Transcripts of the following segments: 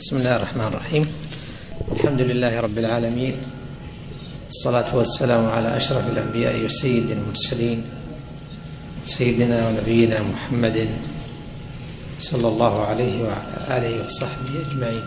بسم الله الرحمن الرحيم. الحمد لله رب العالمين، الصلاة والسلام على أشرف الأنبياء وسيد المرسلين سيدنا ونبينا محمد صلى الله عليه وعلى آله وصحبه أجمعين.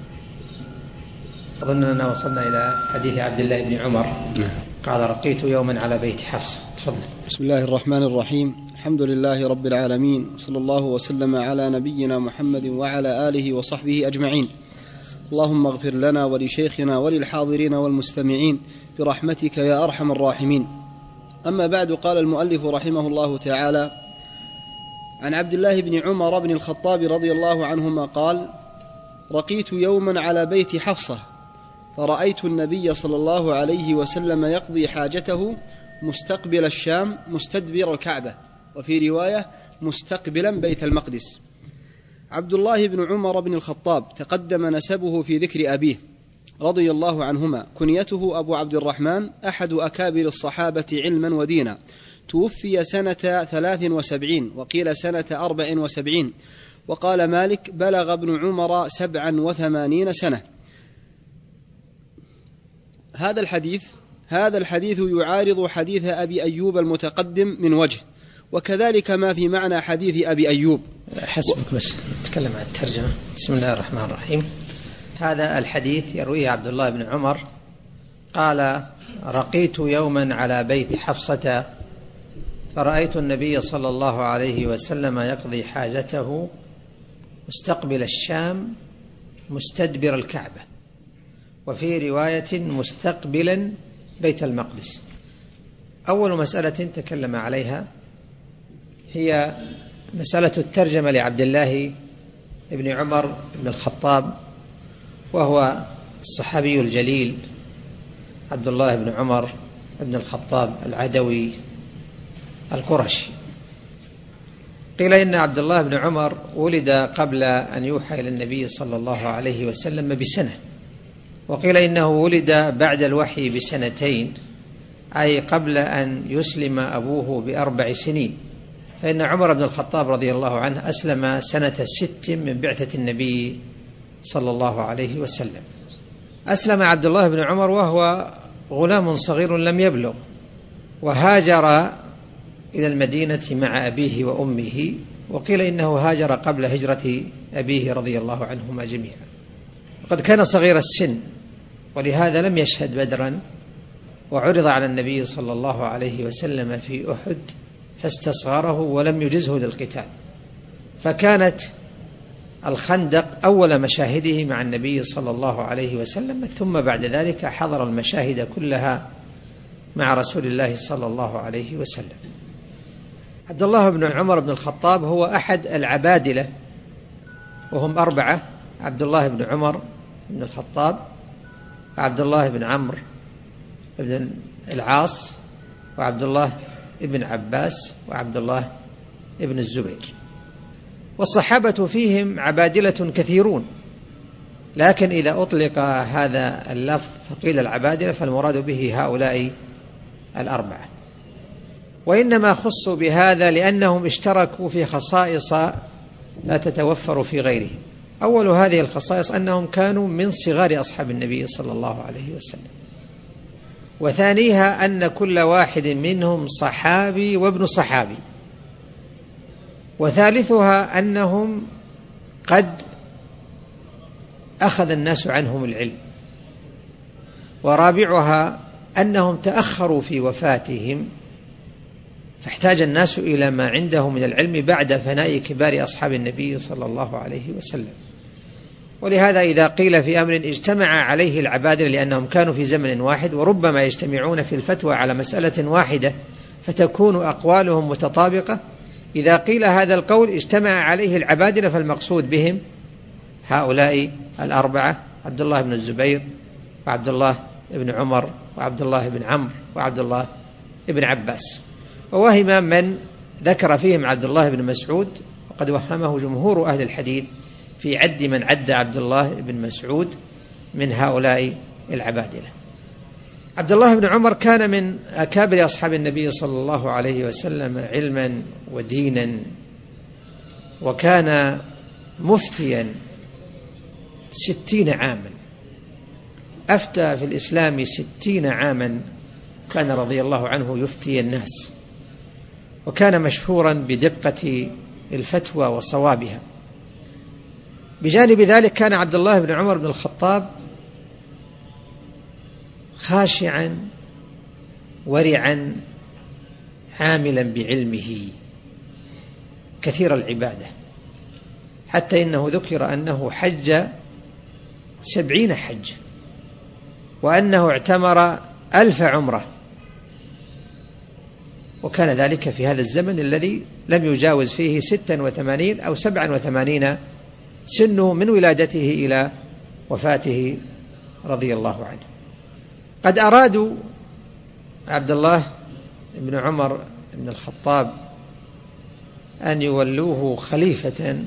أظن أننا وصلنا إلى حديث عبد الله بن عمر قال: رقيت يوما على بيت حفصة. تفضل. بسم الله الرحمن الرحيم. الحمد لله رب العالمين، صلى الله وسلم على نبينا محمد وعلى آله وصحبه أجمعين. اللهم اغفر لنا ولشيخنا وللحاضرين والمستمعين برحمتك يا أرحم الراحمين. أما بعد، قال المؤلف رحمه الله تعالى: عن عبد الله بن عمر بن الخطاب رضي الله عنهما قال: رقيت يوما على بيت حفصة فرأيت النبي صلى الله عليه وسلم يقضي حاجته مستقبل الشام مستدبر الكعبة، وفي رواية مستقبلا بيت المقدس. عبد الله بن عمر بن الخطاب تقدم نسبه في ذكر أبيه رضي الله عنهما، كنيته أبو عبد الرحمن، أحد أكابر الصحابة علما ودينا، توفي سنة 73 وقيل سنة 74، وقال مالك: بلغ ابن عمر 87 سنة. هذا الحديث يعارض حديث أبي أيوب المتقدم من وجه، وكذلك ما في معنى حديث أبي أيوب. حسبك بس نتكلم عن الترجمة. بسم الله الرحمن الرحيم. هذا الحديث يرويه عبد الله بن عمر قال: رقيت يوما على بيت حفصة فرأيت النبي صلى الله عليه وسلم يقضي حاجته مستقبل الشام مستدبر الكعبة، وفي رواية مستقبلا بيت المقدس. أول مسألة تكلم عليها هي مسألة الترجمة لعبد الله بن عمر بن الخطاب، وهو الصحابي الجليل عبد الله بن عمر بن الخطاب العدوي القرشي. قيل إن عبد الله بن عمر ولد قبل أن يوحى إلى النبي صلى الله عليه وسلم بسنة، وقيل إنه ولد بعد الوحي بسنتين، أي قبل أن يسلم أبوه ب4 سنين، فإن عمر بن الخطاب رضي الله عنه أسلم سنة 6 من بعثة النبي صلى الله عليه وسلم. أسلم عبد الله بن عمر وهو غلام صغير لم يبلغ، وهاجر إلى المدينة مع أبيه وأمه، وقيل إنه هاجر قبل هجرة أبيه رضي الله عنهما جميعا، وقد كان صغير السن، ولهذا لم يشهد بدرا، وعرض على النبي صلى الله عليه وسلم في أحد فاستصغره ولم يجزه للقتال، فكانت الخندق أول مشاهده مع النبي صلى الله عليه وسلم، ثم بعد ذلك حضر المشاهد كلها مع رسول الله صلى الله عليه وسلم. عبد الله بن عمر بن الخطاب هو أحد العبادلة، وهم 4: عبد الله بن عمر بن الخطاب، وعبد الله بن عمرو بن العاص، وعبد الله ابن عباس، وعبد الله ابن الزبير. والصحابة فيهم عبادلة كثيرون، لكن إذا أطلق هذا اللفظ فقيل العبادلة فالمراد به هؤلاء 4، وإنما خصوا بهذا لأنهم اشتركوا في خصائص لا تتوفر في غيرهم. أول هذه الخصائص أنهم كانوا من صغار أصحاب النبي صلى الله عليه وسلم، وثانيها أن كل واحد منهم صحابي وابن صحابي، وثالثها أنهم قد أخذ الناس عنهم العلم، ورابعها أنهم تأخروا في وفاتهم فاحتاج الناس إلى ما عندهم من العلم بعد فناء كبار أصحاب النبي صلى الله عليه وسلم. ولهذا إذا قيل في أمر اجتمع عليه العبادلة لأنهم كانوا في زمن واحد، وربما يجتمعون في الفتوى على مسألة واحدة فتكون أقوالهم متطابقة، إذا قيل هذا القول اجتمع عليه العبادلة فالمقصود بهم هؤلاء 4: عبد الله بن الزبير، وعبد الله بن عمر، وعبد الله بن عمرو، وعبد الله بن عباس. ووهم من ذكر فيهم عبد الله بن مسعود، وقد وهمه جمهور أهل الحديث في عد من عد عبد الله بن مسعود من هؤلاء العبادلة. عبد الله بن عمر كان من أكابر أصحاب النبي صلى الله عليه وسلم علما ودينا، وكان مفتيا 60 عاما، أفتى في الإسلام 60 عاما، كان رضي الله عنه يفتي الناس، وكان مشهورا بدقة الفتوى وصوابها. بجانب ذلك كان عبد الله بن عمر بن الخطاب خاشعا ورعا عاملا بعلمه كثير العبادة، حتى إنه ذكر أنه حج 70 حجة، وأنه اعتمر 1000 عمرة، وكان ذلك في هذا الزمن الذي لم يجاوز فيه 86 أو 87 سنه من ولادته إلى وفاته رضي الله عنه. قد أرادوا عبد الله بن عمر بن الخطاب أن يولوه خليفة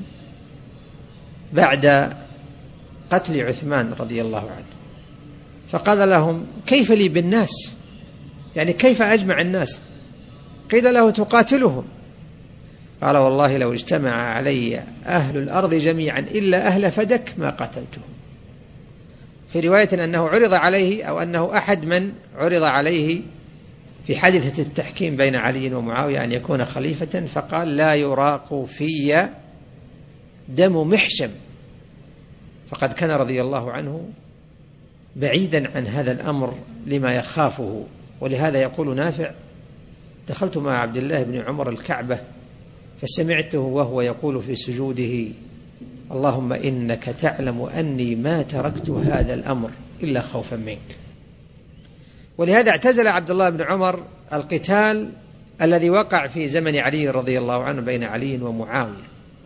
بعد قتل عثمان رضي الله عنه، فقال لهم: كيف لي بالناس؟ يعني كيف أجمع الناس؟ قيل له: تقاتلهم. قال: والله لو اجتمع علي أهل الأرض جميعا إلا أهل فدك ما قتلتهم. في رواية أنه عرض عليه، أو أنه أحد من عرض عليه في حادثة التحكيم بين علي ومعاوية أن يكون خليفة، فقال: لا يراق في دم محشم. فقد كان رضي الله عنه بعيدا عن هذا الأمر لما يخافه. ولهذا يقول نافع: دخلت مع عبد الله بن عمر الكعبة فسمعته وهو يقول في سجوده: اللهم إنك تعلم أني ما تركت هذا الأمر إلا خوفا منك. ولهذا اعتزل عبد الله بن عمر القتال الذي وقع في زمن علي رضي الله عنه بين علي ومعاوية،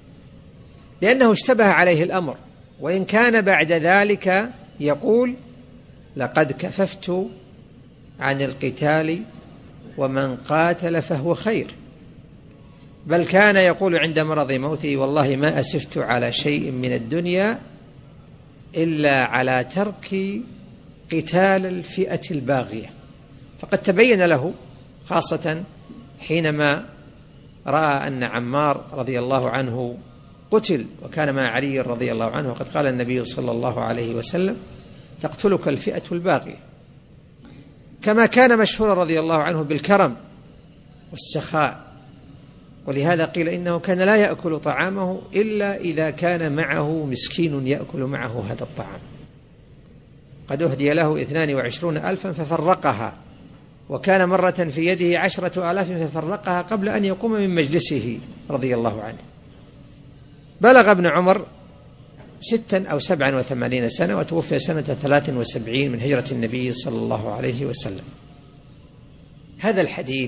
لأنه اشتبه عليه الأمر، وإن كان بعد ذلك يقول: لقد كففت عن القتال ومن قاتل فهو خير. بل كان يقول عند مرض موته: والله ما أسفت على شيء من الدنيا إلا على ترك قتال الفئة الباغية. فقد تبين له، خاصة حينما رأى أن عمار رضي الله عنه قتل وكان مع علي رضي الله عنه، وقد قال النبي صلى الله عليه وسلم: تقتلك الفئة الباغية. كما كان مشهورا رضي الله عنه بالكرم والسخاء، ولهذا قيل إنه كان لا يأكل طعامه إلا إذا كان معه مسكين يأكل معه هذا الطعام. قد أهدي له 22,000 ففرقها، وكان مرة في يده 10,000 ففرقها قبل أن يقوم من مجلسه رضي الله عنه. بلغ ابن عمر 86 أو 87 سنة، وتوفي سنة 73 من هجرة النبي صلى الله عليه وسلم. هذا الحديث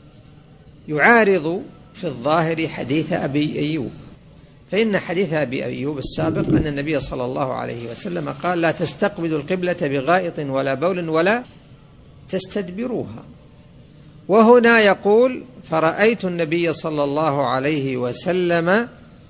يعارض في الظاهر حديث أبي أيوب، فإن حديث أبي أيوب السابق أن النبي صلى الله عليه وسلم قال: لا تستقبلوا القبلة بغائط ولا بول ولا تستدبروها. وهنا يقول: فرأيت النبي صلى الله عليه وسلم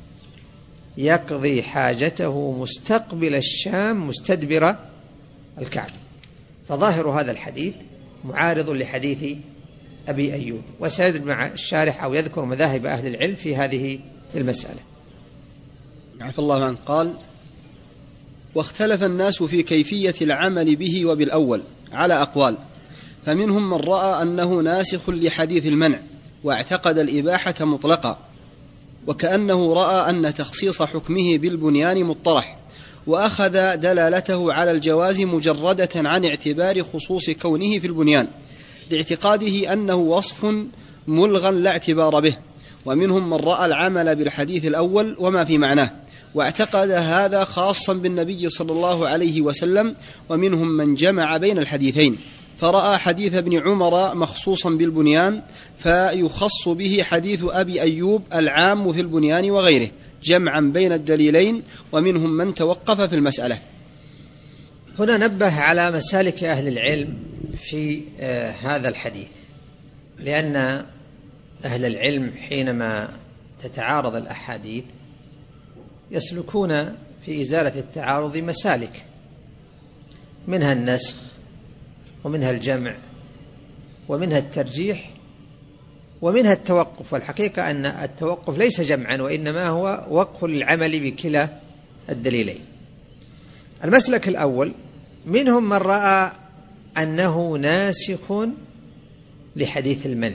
يقضي حاجته مستقبل الشام مستدبر الكعبة. فظاهر هذا الحديث معارض لحديث أبي أيوب، وسيذكر مع الشارح أو يذكر مذاهب أهل العلم في هذه المسألة. عفى الله عنه. قال: واختلف الناس في كيفية العمل به وبالأول على أقوال، فمنهم من رأى أنه ناسخ لحديث المنع واعتقد الإباحة مطلقا، وكأنه رأى أن تخصيص حكمه بالبنيان مطرح، وأخذ دلالته على الجواز مجردة عن اعتبار خصوص كونه في البنيان، لاعتقاده أنه وصف ملغى لا اعتبار به. ومنهم من رأى العمل بالحديث الأول وما في معناه، واعتقد هذا خاصا بالنبي صلى الله عليه وسلم. ومنهم من جمع بين الحديثين، فرأى حديث ابن عمر مخصوصا بالبنيان فيخص به حديث أبي أيوب العام في البنيان وغيره، جمعا بين الدليلين. ومنهم من توقف في المسألة. هنا نبه على مسالك أهل العلم في هذا الحديث، لأن أهل العلم حينما تتعارض الأحاديث يسلكون في إزالة التعارض مسالك، منها النسخ ومنها الجمع ومنها الترجيح ومنها التوقف. والحقيقة أن التوقف ليس جمعا، وإنما هو وقف العمل بكلا الدليلين. المسلك الأول منهم من رأى أنه ناسخ لحديث المنع.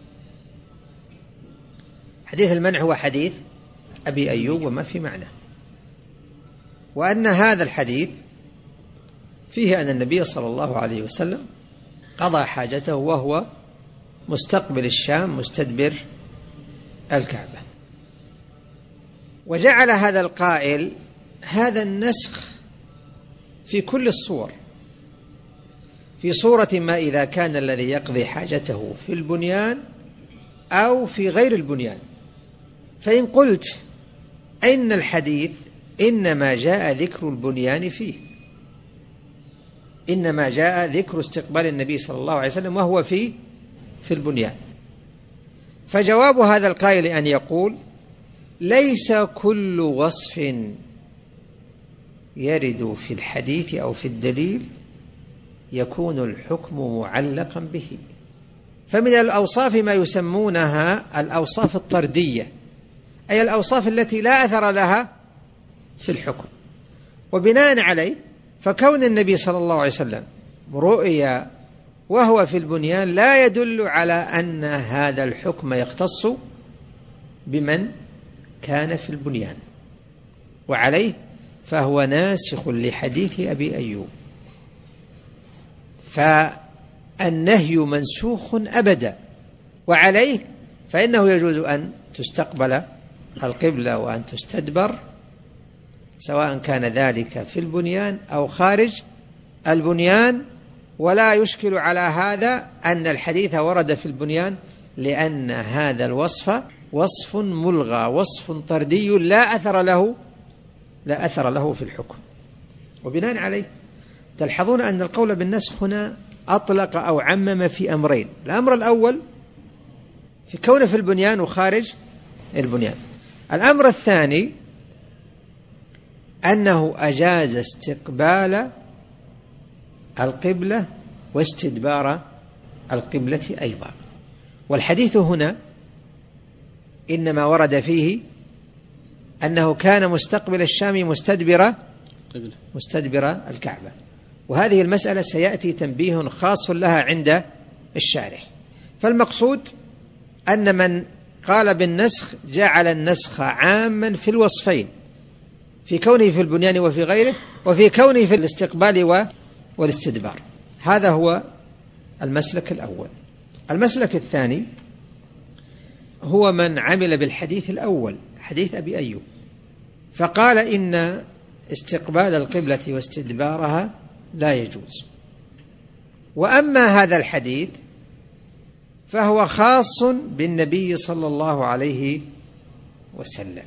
حديث المنع هو حديث أبي أيوب وما في معنى، وأن هذا الحديث فيه أن النبي صلى الله عليه وسلم قضى حاجته وهو مستقبل الشام مستدبر الكعبة. وجعل هذا القائل هذا النسخ في كل الصور، في صورة ما إذا كان الذي يقضي حاجته في البنيان أو في غير البنيان. فإن قلت إن الحديث إنما جاء ذكر البنيان فيه، إنما جاء ذكر استقبال النبي صلى الله عليه وسلم وهو في البنيان، فجواب هذا القائل أن يقول ليس كل وصف يرد في الحديث أو في الدليل يكون الحكم معلقا به. فمن الأوصاف ما يسمونها الأوصاف الطردية، أي الأوصاف التي لا أثر لها في الحكم. وبناء عليه فكون النبي صلى الله عليه وسلم رؤيا وهو في البنيان لا يدل على أن هذا الحكم يختص بمن كان في البنيان، وعليه فهو ناسخ لحديث أبي أيوب، فالنهي منسوخ أبدا. وعليه فإنه يجوز أن تستقبل القبلة وأن تستدبر، سواء كان ذلك في البنيان أو خارج البنيان. ولا يشكل على هذا أن الحديث ورد في البنيان، لأن هذا الوصف وصف ملغى، وصف طردي لا أثر له في الحكم. وبناء عليه تلحظون أن القول بالنسخ هنا أطلق أو عمم في أمرين. الأمر الأول في كونه في البنيان وخارج البنيان. الأمر الثاني أنه أجاز استقبال القبلة واستدبار القبلة أيضا. والحديث هنا إنما ورد فيه أنه كان مستقبل الشام مستدبر الكعبة، وهذه المسألة سيأتي تنبيه خاص لها عند الشارح. فالمقصود أن من قال بالنسخ جعل النسخ عاما في الوصفين، في كونه في البنيان وفي غيره، وفي كونه في الاستقبال والاستدبار. هذا هو المسلك الأول. المسلك الثاني هو من عمل بالحديث الأول، حديث أبي أيوب، فقال إن استقبال القبلة واستدبارها لا يجوز. وأما هذا الحديث فهو خاص بالنبي صلى الله عليه وسلم،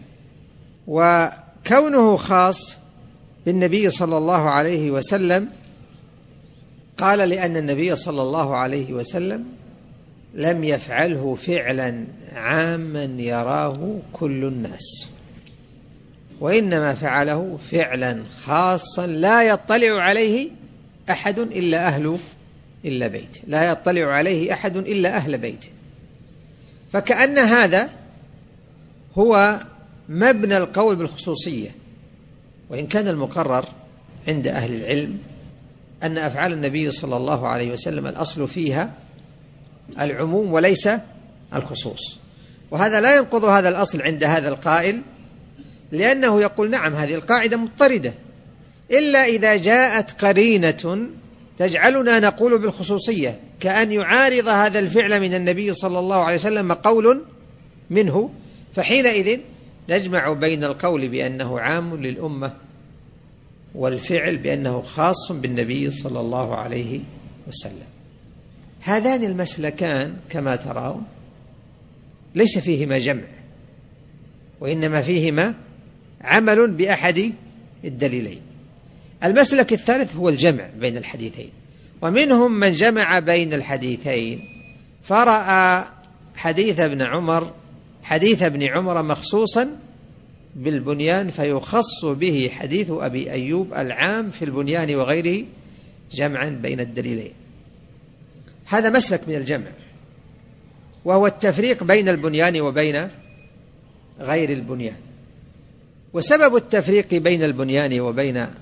وكونه خاص بالنبي صلى الله عليه وسلم قال لأن النبي صلى الله عليه وسلم لم يفعله فعلا عاما يراه كل الناس، وإنما فعله فعلا خاصا لا يطلع عليه أحد إلا بيته، لا يطلع عليه أحد إلا أهل بيته. فكأن هذا هو مبنى القول بالخصوصية، وإن كان المقرر عند أهل العلم أن أفعال النبي صلى الله عليه وسلم الأصل فيها العموم وليس الخصوص. وهذا لا ينقض هذا الأصل عند هذا القائل، لأنه يقول نعم هذه القاعدة مضطردة، إلا إذا جاءت قرينة تجعلنا نقول بالخصوصية، كأن يعارض هذا الفعل من النبي صلى الله عليه وسلم قول منه، فحينئذ نجمع بين القول بأنه عام للأمة والفعل بأنه خاص بالنبي صلى الله عليه وسلم. هذان المسلكان كما ترون ليس فيهما جمع، وإنما فيهما عمل بأحد الدليلين. المسلك الثالث هو الجمع بين الحديثين، ومنهم من جمع بين الحديثين فرأى حديث ابن عمر مخصوصا بالبنيان فيخص به حديث أبي أيوب العام في البنيان وغيره جمعا بين الدليلين. هذا مسلك من الجمع، وهو التفريق بين البنيان وبين غير البنيان. وسبب التفريق بين البنيان وبين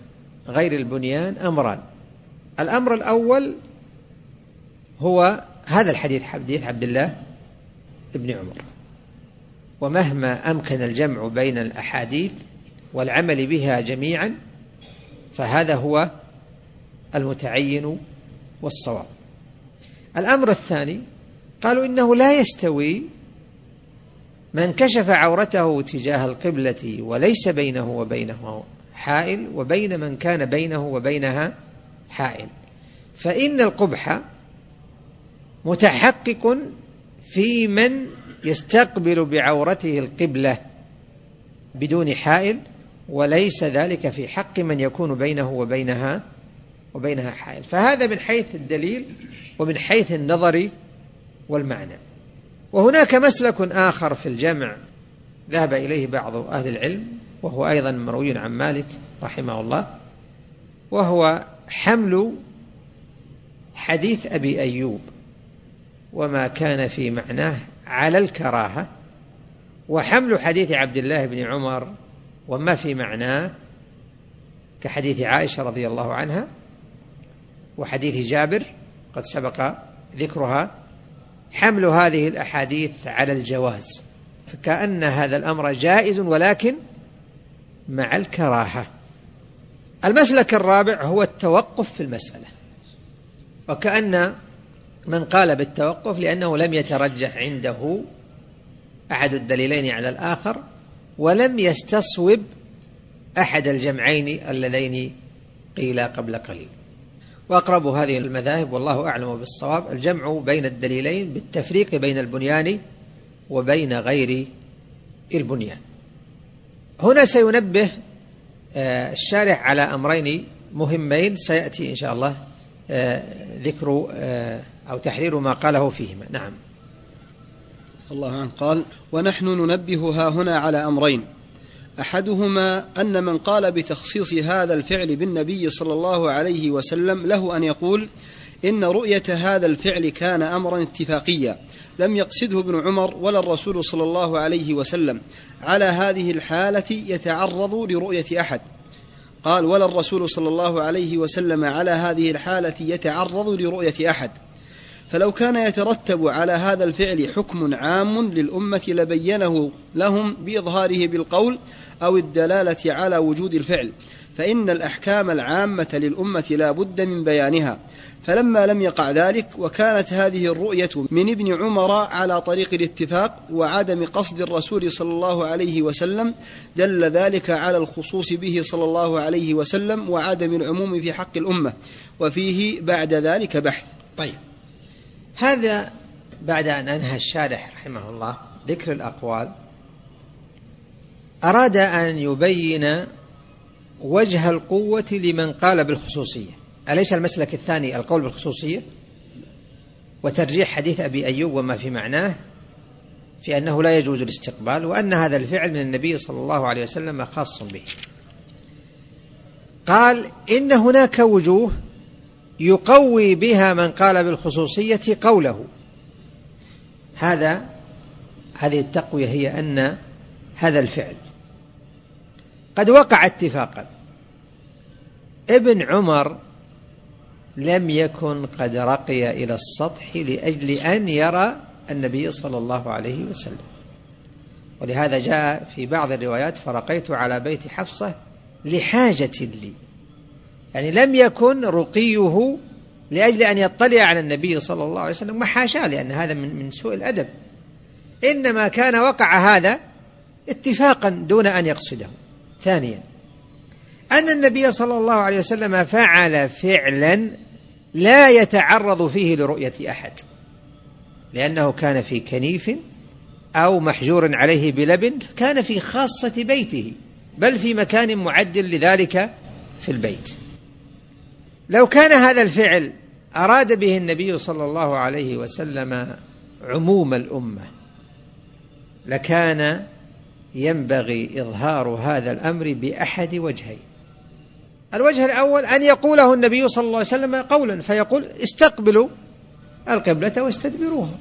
غير البنيان أمران. الأمر الأول هو هذا الحديث، حديث عبد الله بن عمر، ومهما أمكن الجمع بين الأحاديث والعمل بها جميعا فهذا هو المتعين والصواب. الأمر الثاني قالوا إنه لا يستوي من كشف عورته تجاه القبلة وليس بينه وبينه حائل وبين من كان بينه وبينها حائل، فإن القبح متحقق في من يستقبل بعورته القبلة بدون حائل، وليس ذلك في حق من يكون بينه وبينها حائل. فهذا من حيث الدليل ومن حيث النظر والمعنى. وهناك مسلك آخر في الجمع ذهب إليه بعض أهل العلم، وهو أيضا مروي عن مالك رحمه الله، وهو حمل حديث أبي أيوب وما كان في معناه على الكراهة، وحمل حديث عبد الله بن عمر وما في معناه كحديث عائشة رضي الله عنها وحديث جابر قد سبق ذكرها، حمل هذه الأحاديث على الجواز، فكأن هذا الأمر جائز ولكن مع الكراهة. المسلك الرابع هو التوقف في المسألة، وكأن من قال بالتوقف لأنه لم يترجح عنده أحد الدليلين على الآخر، ولم يستصوب أحد الجمعين اللذين قيلا قبل قليل. وأقرب هذه المذاهب والله أعلم بالصواب الجمع بين الدليلين بالتفريق بين البنيان وبين غير البنيان. هنا سينبه الشارح على أمرين مهمين سيأتي إن شاء الله ذكر أو تحرير ما قاله فيهما. نعم. الله عنه قال: ونحن ننبه ها هنا على أمرين، أحدهما أن من قال بتخصيص هذا الفعل بالنبي صلى الله عليه وسلم له أن يقول إن رؤية هذا الفعل كان أمرا اتفاقيا لم يقصده ابن عمر ولا الرسول صلى الله عليه وسلم، على هذه الحالة يتعرض لرؤية أحد. قال: ولا الرسول صلى الله عليه وسلم على هذه الحالة يتعرض لرؤية أحد. فلو كان يترتب على هذا الفعل حكم عام للأمة لبينه لهم بإظهاره بالقول أو الدلالة على وجود الفعل، فإن الأحكام العامة للأمة لا بد من بيانها. فلما لم يقع ذلك وكانت هذه الرؤية من ابن عمر على طريق الاتفاق وعدم قصد الرسول صلى الله عليه وسلم، دل ذلك على الخصوص به صلى الله عليه وسلم وعدم العموم في حق الأمة، وفيه بعد ذلك بحث. طيب، هذا بعد أن أنهى الشارح رحمه الله ذكر الأقوال، أراد أن يبين وجه القوة لمن قال بالخصوصية. أليس المسلك الثاني القول بالخصوصية وترجيح حديث أبي أيوب وما في معناه في أنه لا يجوز الاستقبال، وأن هذا الفعل من النبي صلى الله عليه وسلم خاص به؟ قال إن هناك وجوه يقوي بها من قال بالخصوصية قوله. هذه التقوية هي أن هذا الفعل قد وقع اتفاقا. ابن عمر لم يكن قد رقي إلى السطح لأجل أن يرى النبي صلى الله عليه وسلم، ولهذا جاء في بعض الروايات فرقيت على بيت حفصة لحاجة لي، يعني لم يكن رقيه لأجل أن يطلع على النبي صلى الله عليه وسلم، وحاشا، لأن هذا من سوء الأدب، إنما كان وقع هذا اتفاقا دون أن يقصده. ثانيا أن النبي صلى الله عليه وسلم فعل فعلا لا يتعرض فيه لرؤية أحد، لأنه كان في كنيف أو محجور عليه بلبن، كان في خاصة بيته، بل في مكان معد لذلك في البيت. لو كان هذا الفعل أراد به النبي صلى الله عليه وسلم عموم الأمة لكان ينبغي إظهار هذا الأمر بأحد وجهين. الوجه الأول أن يقوله النبي صلى الله عليه وسلم قولا، فيقول استقبلوا القبلة واستدبروها،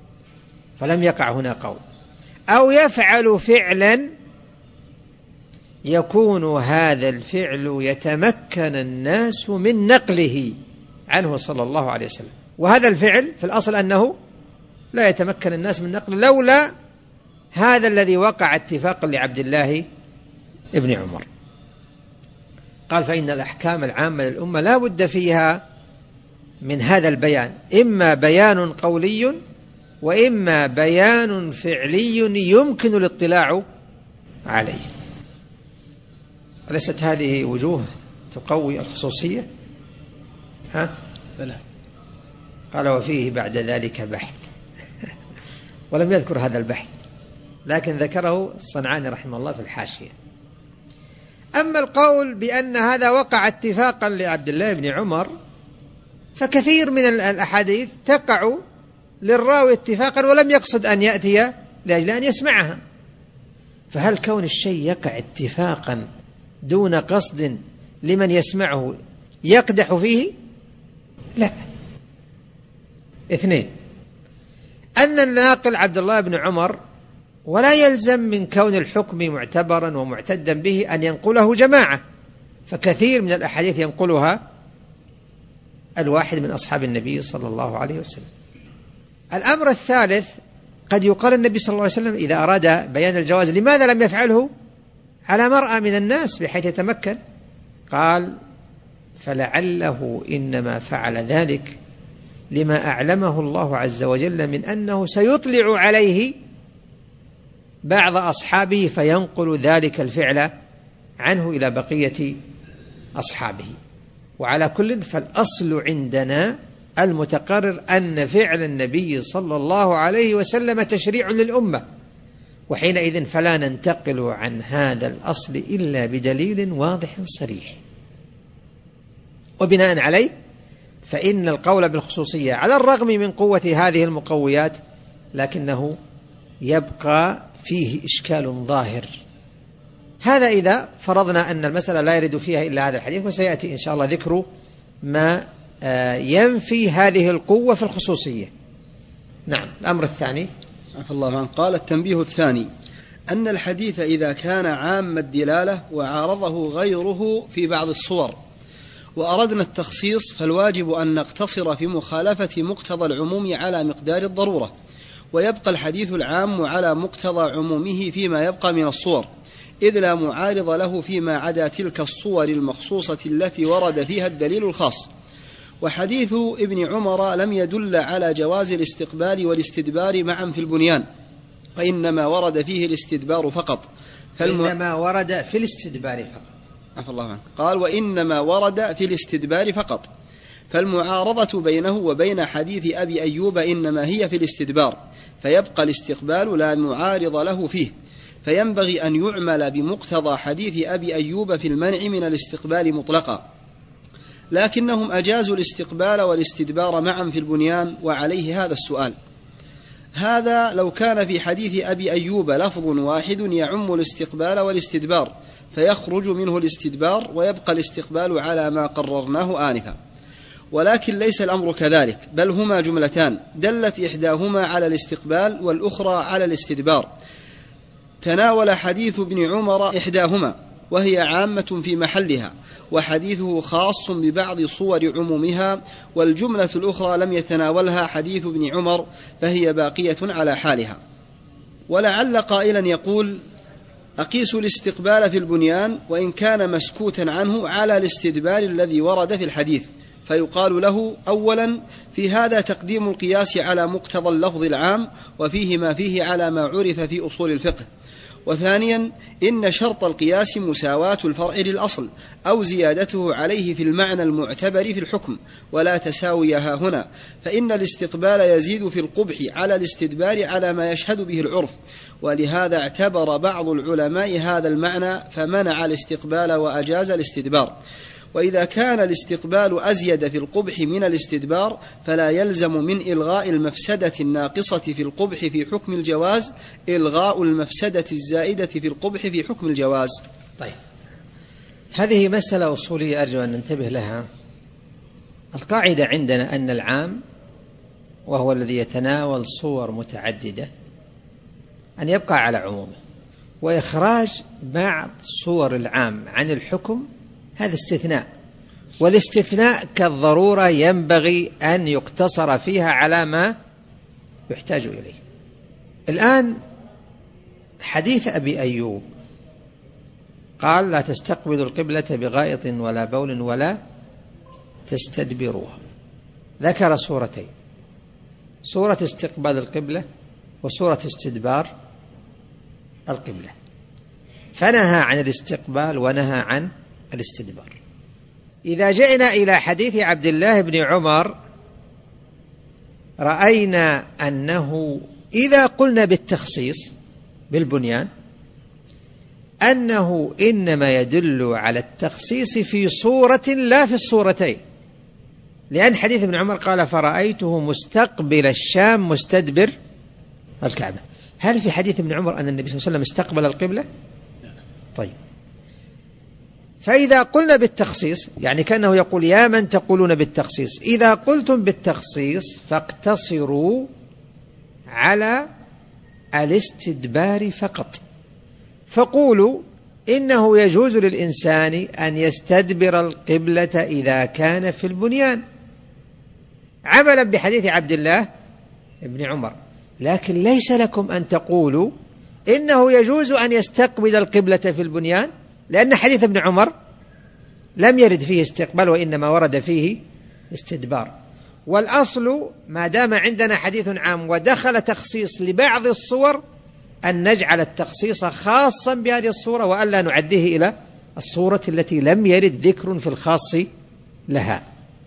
فلم يقع هنا قول. أو يفعل فعلا يكون هذا الفعل يتمكن الناس من نقله عنه صلى الله عليه وسلم، وهذا الفعل في الأصل أنه لا يتمكن الناس من نقله لولا هذا الذي وقع اتفاقا لعبد الله ابن عمر. قال: فإن الأحكام العامة للأمة لا بد فيها من هذا البيان، إما بيان قولي وإما بيان فعلي يمكن الاطلاع عليه. أليست هذه وجوه تقوي الخصوصية؟ بلى. قال: وفيه بعد ذلك بحث. ولم يذكر هذا البحث، لكن ذكره الصنعاني رحمه الله في الحاشية. أما القول بأن هذا وقع اتفاقا لعبد الله بن عمر، فكثير من الأحاديث تقع للراوي اتفاقا ولم يقصد أن يأتي لأجل أن يسمعها، فهل كون الشيء يقع اتفاقا دون قصد لمن يسمعه يقدح فيه؟ لا. 2، أن الناقل عبد الله بن عمر ولا يلزم من كون الحكم معتبرا ومعتدا به أن ينقله جماعة، فكثير من الأحاديث ينقلها الواحد من أصحاب النبي صلى الله عليه وسلم. الأمر الثالث، قد يقال النبي صلى الله عليه وسلم إذا أراد بيان الجواز لماذا لم يفعله على مرأى من الناس بحيث يتمكن؟ قال: فلعله إنما فعل ذلك لما أعلمه الله عز وجل من أنه سيطلع عليه بعض أصحابه فينقل ذلك الفعل عنه إلى بقية أصحابه. وعلى كل، فالأصل عندنا المتقرر أن فعل النبي صلى الله عليه وسلم تشريع للأمة، وحينئذ فلا ننتقل عن هذا الأصل إلا بدليل واضح صريح. وبناء عليه فإن القول بالخصوصية على الرغم من قوة هذه المقويات لكنه يبقى فيه إشكال ظاهر. هذا إذا فرضنا أن المسألة لا يرد فيها إلا هذا الحديث، وسيأتي إن شاء الله ذكر ما ينفي هذه القوة في الخصوصية. نعم. الأمر الثاني، عفى الله عنه، قال: التنبيه الثاني أن الحديث إذا كان عام الدلالة وعارضه غيره في بعض الصور وأردنا التخصيص، فالواجب أن نقتصر في مخالفة مقتضى العموم على مقدار الضرورة، ويبقى الحديث العام على مقتضى عمومه فيما يبقى من الصور، إذ لا معارض له فيما عدا تلك الصور المخصوصة التي ورد فيها الدليل الخاص. وحديث ابن عمر لم يدل على جواز الاستقبال والاستدبار معا في البنيان، وإنما ورد فيه الاستدبار فقط. إنما ورد في الاستدبار فقط. عفى الله عنك. قال: وإنما ورد في الاستدبار فقط، فالمعارضة بينه وبين حديث أبي أيوب إنما هي في الاستدبار، فيبقى الاستقبال لا معارض له فيه، فينبغي أن يعمل بمقتضى حديث أبي أيوب في المنع من الاستقبال مطلقا، لكنهم أجازوا الاستقبال والاستدبار معا في البنيان. وعليه هذا السؤال: هذا لو كان في حديث أبي أيوب لفظ واحد يعم الاستقبال والاستدبار فيخرج منه الاستدبار ويبقى الاستقبال على ما قررناه آنفا، ولكن ليس الأمر كذلك، بل هما جملتان دلت إحداهما على الاستقبال والأخرى على الاستدبار. تناول حديث ابن عمر إحداهما وهي عامة في محلها، وحديثه خاص ببعض صور عمومها، والجملة الأخرى لم يتناولها حديث ابن عمر فهي باقية على حالها. ولعل قائلا يقول: أقيس الاستقبال في البنيان وإن كان مسكوتا عنه على الاستدبار الذي ورد في الحديث، فيقال له: أولا في هذا تقديم القياس على مقتضى اللفظ العام، وفيه ما فيه على ما عرف في أصول الفقه. وثانيا إن شرط القياس مساواة الفرع للأصل أو زيادته عليه في المعنى المعتبر في الحكم، ولا تساويها هنا، فإن الاستقبال يزيد في القبح على الاستدبار على ما يشهد به العرف، ولهذا اعتبر بعض العلماء هذا المعنى فمنع الاستقبال وأجاز الاستدبار. وإذا كان الاستقبال أزيد في القبح من الاستدبار فلا يلزم من إلغاء المفسدة الناقصة في القبح في حكم الجواز إلغاء المفسدة الزائدة في القبح في حكم الجواز. طيب، هذه مسألة أصولية أرجو أن ننتبه لها. القاعدة عندنا أن العام، وهو الذي يتناول صور متعددة، أن يبقى على عمومه، وإخراج بعض صور العام عن الحكم هذا استثناء، والاستثناء كالضرورة ينبغي أن يقتصر فيها على ما يحتاج إليه. الآن حديث أبي أيوب قال: لا تستقبلوا القبلة بغائط ولا بول ولا تستدبروها. ذكر صورتين: صورة استقبال القبلة وصورة استدبار القبلة، فنهى عن الاستقبال ونهى عن الاستدبار. إذا جئنا إلى حديث عبد الله بن عمر رأينا أنه إذا قلنا بالتخصيص بالبنيان أنه إنما يدل على التخصيص في صورة لا في الصورتين، لأن حديث ابن عمر قال: فرأيته مستقبل الشام مستدبر الكعبة. هل في حديث ابن عمر أن النبي صلى الله عليه وسلم استقبل القبلة؟ طيب، فإذا قلنا بالتخصيص يعني كأنه يقول: يا من تقولون بالتخصيص، إذا قلتم بالتخصيص فاقتصروا على الاستدبار فقط، فقولوا إنه يجوز للإنسان أن يستدبر القبلة إذا كان في البنيان عملا بحديث عبد الله بن عمر، لكن ليس لكم أن تقولوا إنه يجوز أن يستقبل القبلة في البنيان، لأن حديث ابن عمر لم يرد فيه استقبال وإنما ورد فيه استدبار. والأصل ما دام عندنا حديث عام ودخل تخصيص لبعض الصور أن نجعل التخصيص خاصا بهذه الصورة وألا نعديه إلى الصورة التي لم يرد ذكر في الخاص لها.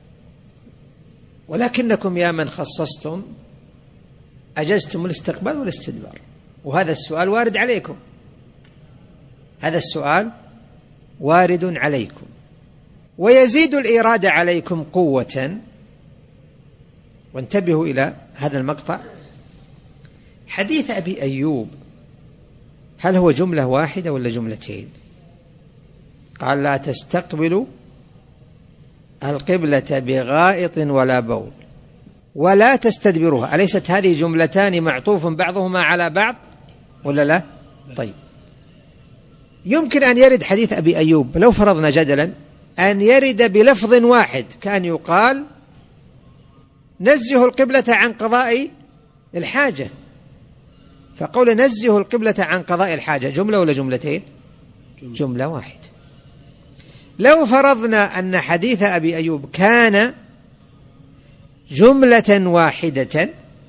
ولكنكم يا من خصصتم أجزتم الاستقبال والاستدبار، وهذا السؤال وارد عليكم، هذا السؤال وارد عليكم، ويزيد الإرادة عليكم قوة. وانتبهوا إلى هذا المقطع: حديث أبي أيوب هل هو جملة واحدة ولا جملتين؟ قال: لا تستقبلوا القبلة بغائط ولا بول ولا تستدبروها. أليست هذه جملتان معطوف بعضهما على بعض ولا لا؟ طيب، يمكن أن يرد حديث أبي أيوب لو فرضنا جدلا أن يرد بلفظ واحد، كان يقال: نزه القبلة عن قضاء الحاجة، فقول نزه القبلة عن قضاء الحاجة جملة ولا جملتين؟ جملة واحدة. لو فرضنا أن حديث أبي أيوب كان جملة واحدة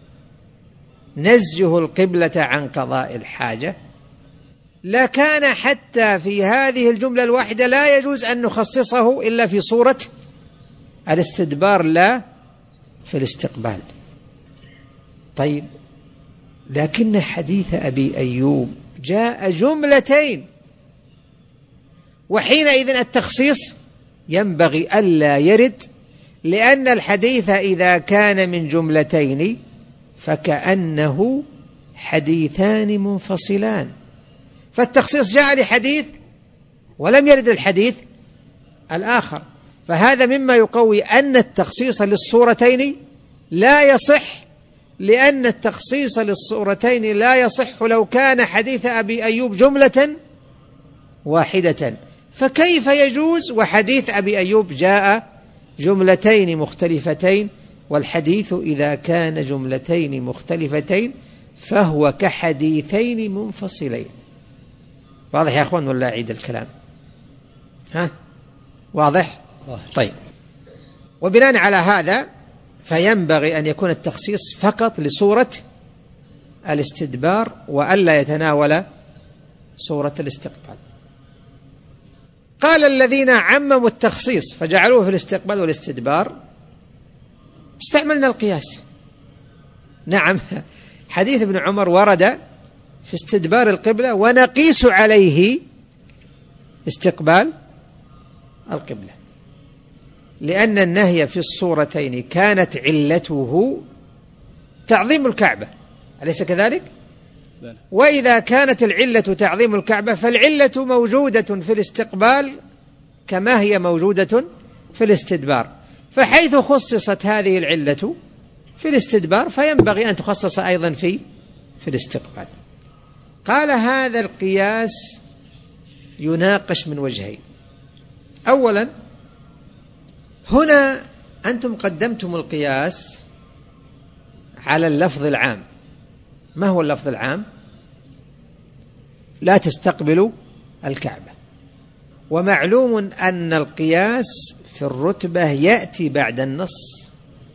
نزه القبلة عن قضاء الحاجة، لكان حتى في هذه الجملة الواحدة لا يجوز أن نخصصه إلا في صورة الاستدبار لا في الاستقبال. طيب، لكن حديث أبي أيوب جاء جملتين، وحينئذ التخصيص ينبغي ألا يرد، لأن الحديث إذا كان من جملتين فكأنه حديثان منفصلان، فالتخصيص جاء لحديث ولم يرد الحديث الآخر، فهذا مما يقوي أن التخصيص للصورتين لا يصح، لأن التخصيص للصورتين لا يصح لو كان حديث أبي أيوب جملة واحدة، فكيف يجوز وحديث أبي أيوب جاء جملتين مختلفتين؟ والحديث إذا كان جملتين مختلفتين فهو كحديثين منفصلين. واضح يا أخوان ولا أعيد الكلام؟ واضح؟ طيب، وبناء على هذا فينبغي أن يكون التخصيص فقط لصورة الاستدبار وألا يتناول صورة الاستقبال. قال الذين عمموا التخصيص فجعلوه في الاستقبال والاستدبار استعملنا القياس. نعم، حديث ابن عمر ورد في استدبار القبلة ونقيس عليه استقبال القبلة، لأن النهي في الصورتين كانت علته تعظيم الكعبة، أليس كذلك؟ وإذا كانت العلة تعظيم الكعبة فالعلة موجودة في الاستقبال كما هي موجودة في الاستدبار، فحيث خصصت هذه العلة في الاستدبار فينبغي أن تخصص أيضا في الاستقبال. قال هذا القياس يناقش من وجهين. أولا، هنا أنتم قدمتم القياس على اللفظ العام. ما هو اللفظ العام؟ لا تستقبلوا الكعبة. ومعلوم أن القياس في الرتبة يأتي بعد النص،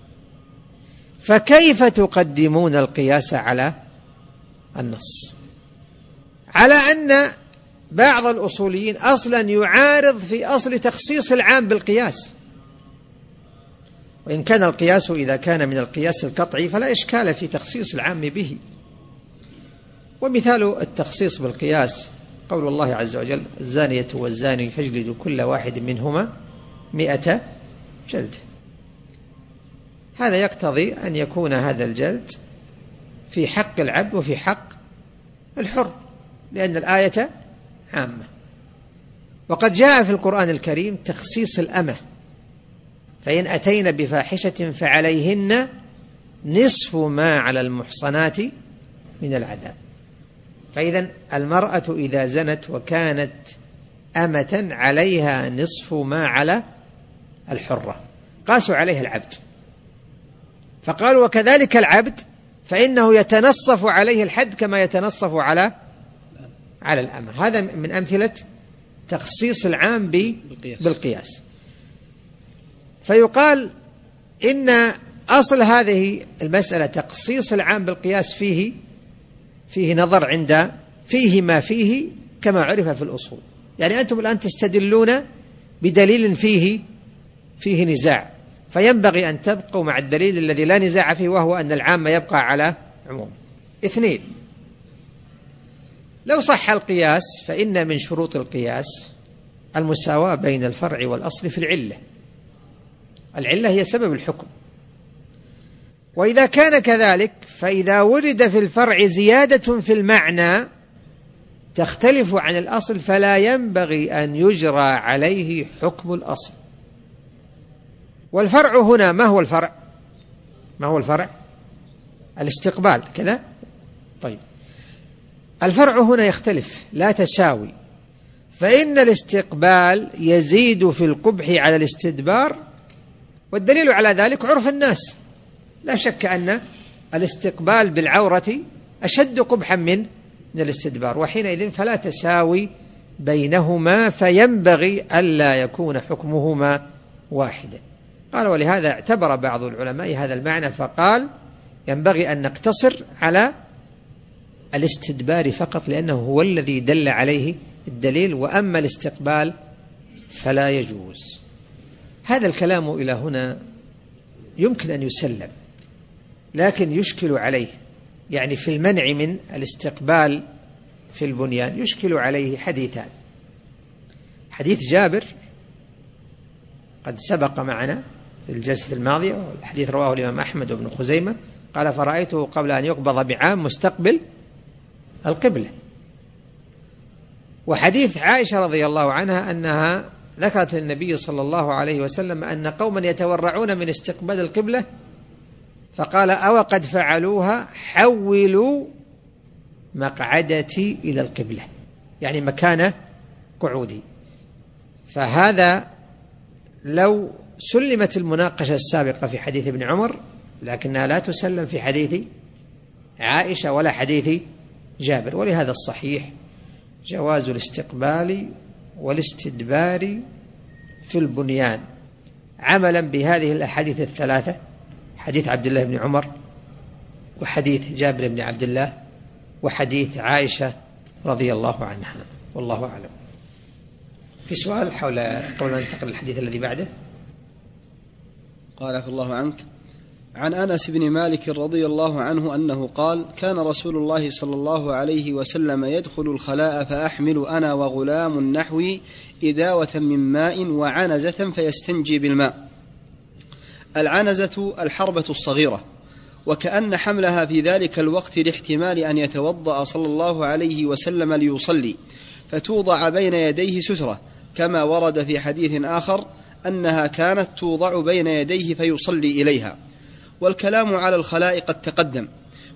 فكيف تقدمون القياس على النص؟ على أن بعض الأصوليين أصلا يعارض في أصل تخصيص العام بالقياس، وإن كان القياس إذا كان من القياس القطعي فلا إشكال في تخصيص العام به. ومثال التخصيص بالقياس قول الله عز وجل: الزانية والزاني فاجلدوا كل واحد منهما 100 جلدة. هذا يقتضي أن يكون هذا الجلد في حق العبد وفي حق الحر، لأن الآية عامة. وقد جاء في القرآن الكريم تخصيص الأمة: فإن أتين بفاحشة فعليهن نصف ما على المحصنات من العذاب. فإذا المرأة إذا زنت وكانت أمة عليها نصف ما على الحرة، قاسوا عليها العبد، فقالوا وكذلك العبد فإنه يتنصف عليه الحد كما يتنصف على الأمة. هذا من أمثلة تخصيص العام بالقياس. فيقال إن أصل هذه المسألة تخصيص العام بالقياس فيه نظر عند فيه ما فيه كما عرف في الأصول. يعني أنتم الآن تستدلون بدليل فيه نزاع، فينبغي أن تبقوا مع الدليل الذي لا نزاع فيه، وهو أن العام يبقى على عموم. 2، لو صح القياس فإن من شروط القياس المساواة بين الفرع والأصل في العلة. العلة هي سبب الحكم. وإذا كان كذلك فإذا ورد في الفرع زيادة في المعنى تختلف عن الأصل فلا ينبغي أن يجرى عليه حكم الأصل. والفرع هنا ما هو الفرع؟ ما هو الفرع؟ الاستقبال كذا. طيب، الفرع هنا يختلف، لا تساوي، فإن الاستقبال يزيد في القبح على الاستدبار، والدليل على ذلك عرف الناس. لا شك أن الاستقبال بالعورة أشد قبحا من الاستدبار، وحينئذ فلا تساوي بينهما، فينبغي ألا يكون حكمهما واحدا. قال ولهذا اعتبر بعض العلماء هذا المعنى فقال ينبغي أن نقتصر على الاستدبار فقط، لأنه هو الذي دل عليه الدليل، وأما الاستقبال فلا يجوز. هذا الكلام إلى هنا يمكن أن يسلم، لكن يشكل عليه، يعني في المنع من الاستقبال في البنيان يشكل عليه حديثان. حديث جابر قد سبق معنا في الجلسة الماضية، والحديث رواه الإمام أحمد وابن خزيمة، قال فرأيته قبل أن يقبض بعام مستقبل القبلة. وحديث عائشة رضي الله عنها أنها ذكرت للنبي صلى الله عليه وسلم أن قوما يتورعون من استقبال القبلة، فقال أو قد فعلوها حولوا مقعدتي إلى القبلة، يعني مكان قعودي. فهذا لو سلمت المناقشة السابقة في حديث ابن عمر، لكنها لا تسلم في حديث عائشة ولا حديث جابر. ولهذا الصحيح جواز الاستقبال والاستدبار في البنيان عملا بهذه الأحاديث الثلاثة: حديث عبد الله بن عمر، وحديث جابر بن عبد الله، وحديث عائشة رضي الله عنها. والله أعلم. في سؤال حول قبل أن ننتقل الحديث الذي بعده؟ قال عفى الله عنك. عن أنس بن مالك رضي الله عنه أنه قال: كان رسول الله صلى الله عليه وسلم يدخل الخلاء فأحمل أنا وغلام نحوي إداوة من ماء وعنزة فيستنجي بالماء. العنزة الحربة الصغيرة، وكأن حملها في ذلك الوقت لاحتمال أن يتوضأ صلى الله عليه وسلم ليصلي، فتوضع بين يديه سترة، كما ورد في حديث آخر أنها كانت توضع بين يديه فيصلي إليها. والكلام على الخلاء قد تقدم،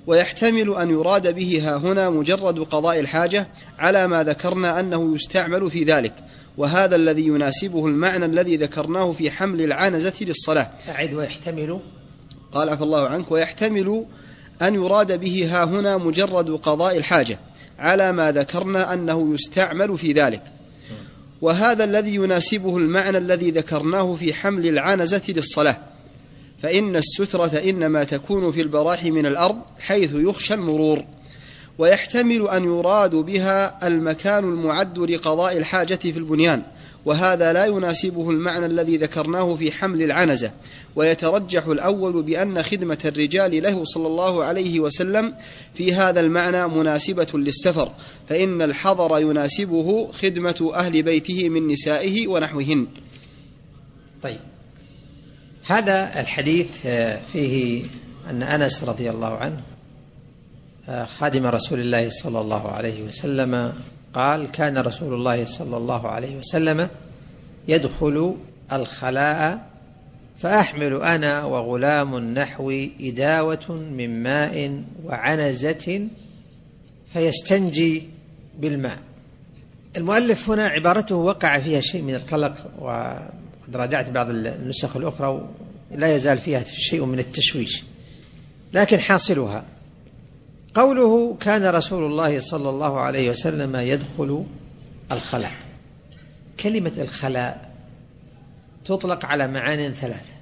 ويحتمل أن يراد به ها هنا مجرد قضاء الحاجة على ما ذكرنا أنه يستعمل في ذلك، وهذا الذي يناسبه المعنى الذي ذكرناه في حمل العنزة للصلاة. أعد. ويحتمل، قال عفى الله عنك: ويحتمل أن يراد به ها هنا مجرد قضاء الحاجة على ما ذكرنا أنه يستعمل في ذلك، وهذا الذي يناسبه المعنى الذي ذكرناه في حمل العنزة للصلاة، فإن السترة إنما تكون في البراح من الأرض حيث يخشى المرور. ويحتمل أن يراد بها المكان المعد لقضاء الحاجة في البنيان، وهذا لا يناسبه المعنى الذي ذكرناه في حمل العنزة، ويترجح الأول بأن خدمة الرجال له صلى الله عليه وسلم في هذا المعنى مناسبة للسفر، فإن الحضر يناسبه خدمة أهل بيته من نسائه ونحوهن. طيب، هذا الحديث فيه أن أنس رضي الله عنه خادم رسول الله صلى الله عليه وسلم قال: كان رسول الله صلى الله عليه وسلم يدخل الخلاء فأحمل أنا وغلام نحوي إداوة من ماء وعنزة فيستنجي بالماء. المؤلف هنا عبارته وقع فيها شيء من القلق، وقد راجعت بعض النسخ الأخرى لا يزال فيها شيء من التشويش، لكن حاصلها قوله: كان رسول الله صلى الله عليه وسلم يدخل الخلاء. كلمة الخلاء تطلق على معان ثلاثة.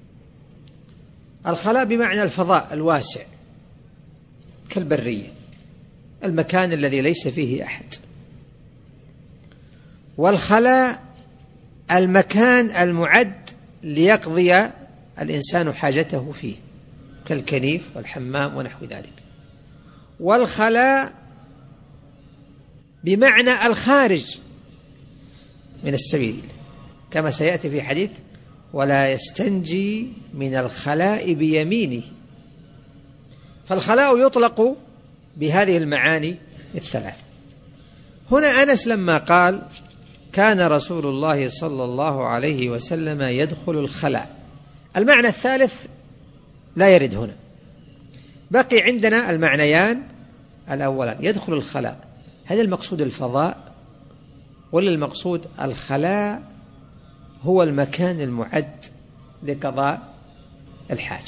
الخلاء بمعنى الفضاء الواسع كالبرية، المكان الذي ليس فيه أحد. والخلاء المكان المعد ليقضي الإنسان حاجته فيه كالكنيف والحمام ونحو ذلك. والخلاء بمعنى الخارج من السبيل، كما سيأتي في حديث: ولا يستنجي من الخلاء بيمينه. فالخلاء يطلق بهذه المعاني الثلاث. هنا أنس لما قال: كان رسول الله صلى الله عليه وسلم يدخل الخلاء، المعنى الثالث لا يرد هنا. بقي عندنا المعنيان الأولان: يدخل الخلاء، هذا المقصود الفضاء ولا المقصود الخلاء هو المكان المعد لقضاء الحاجة؟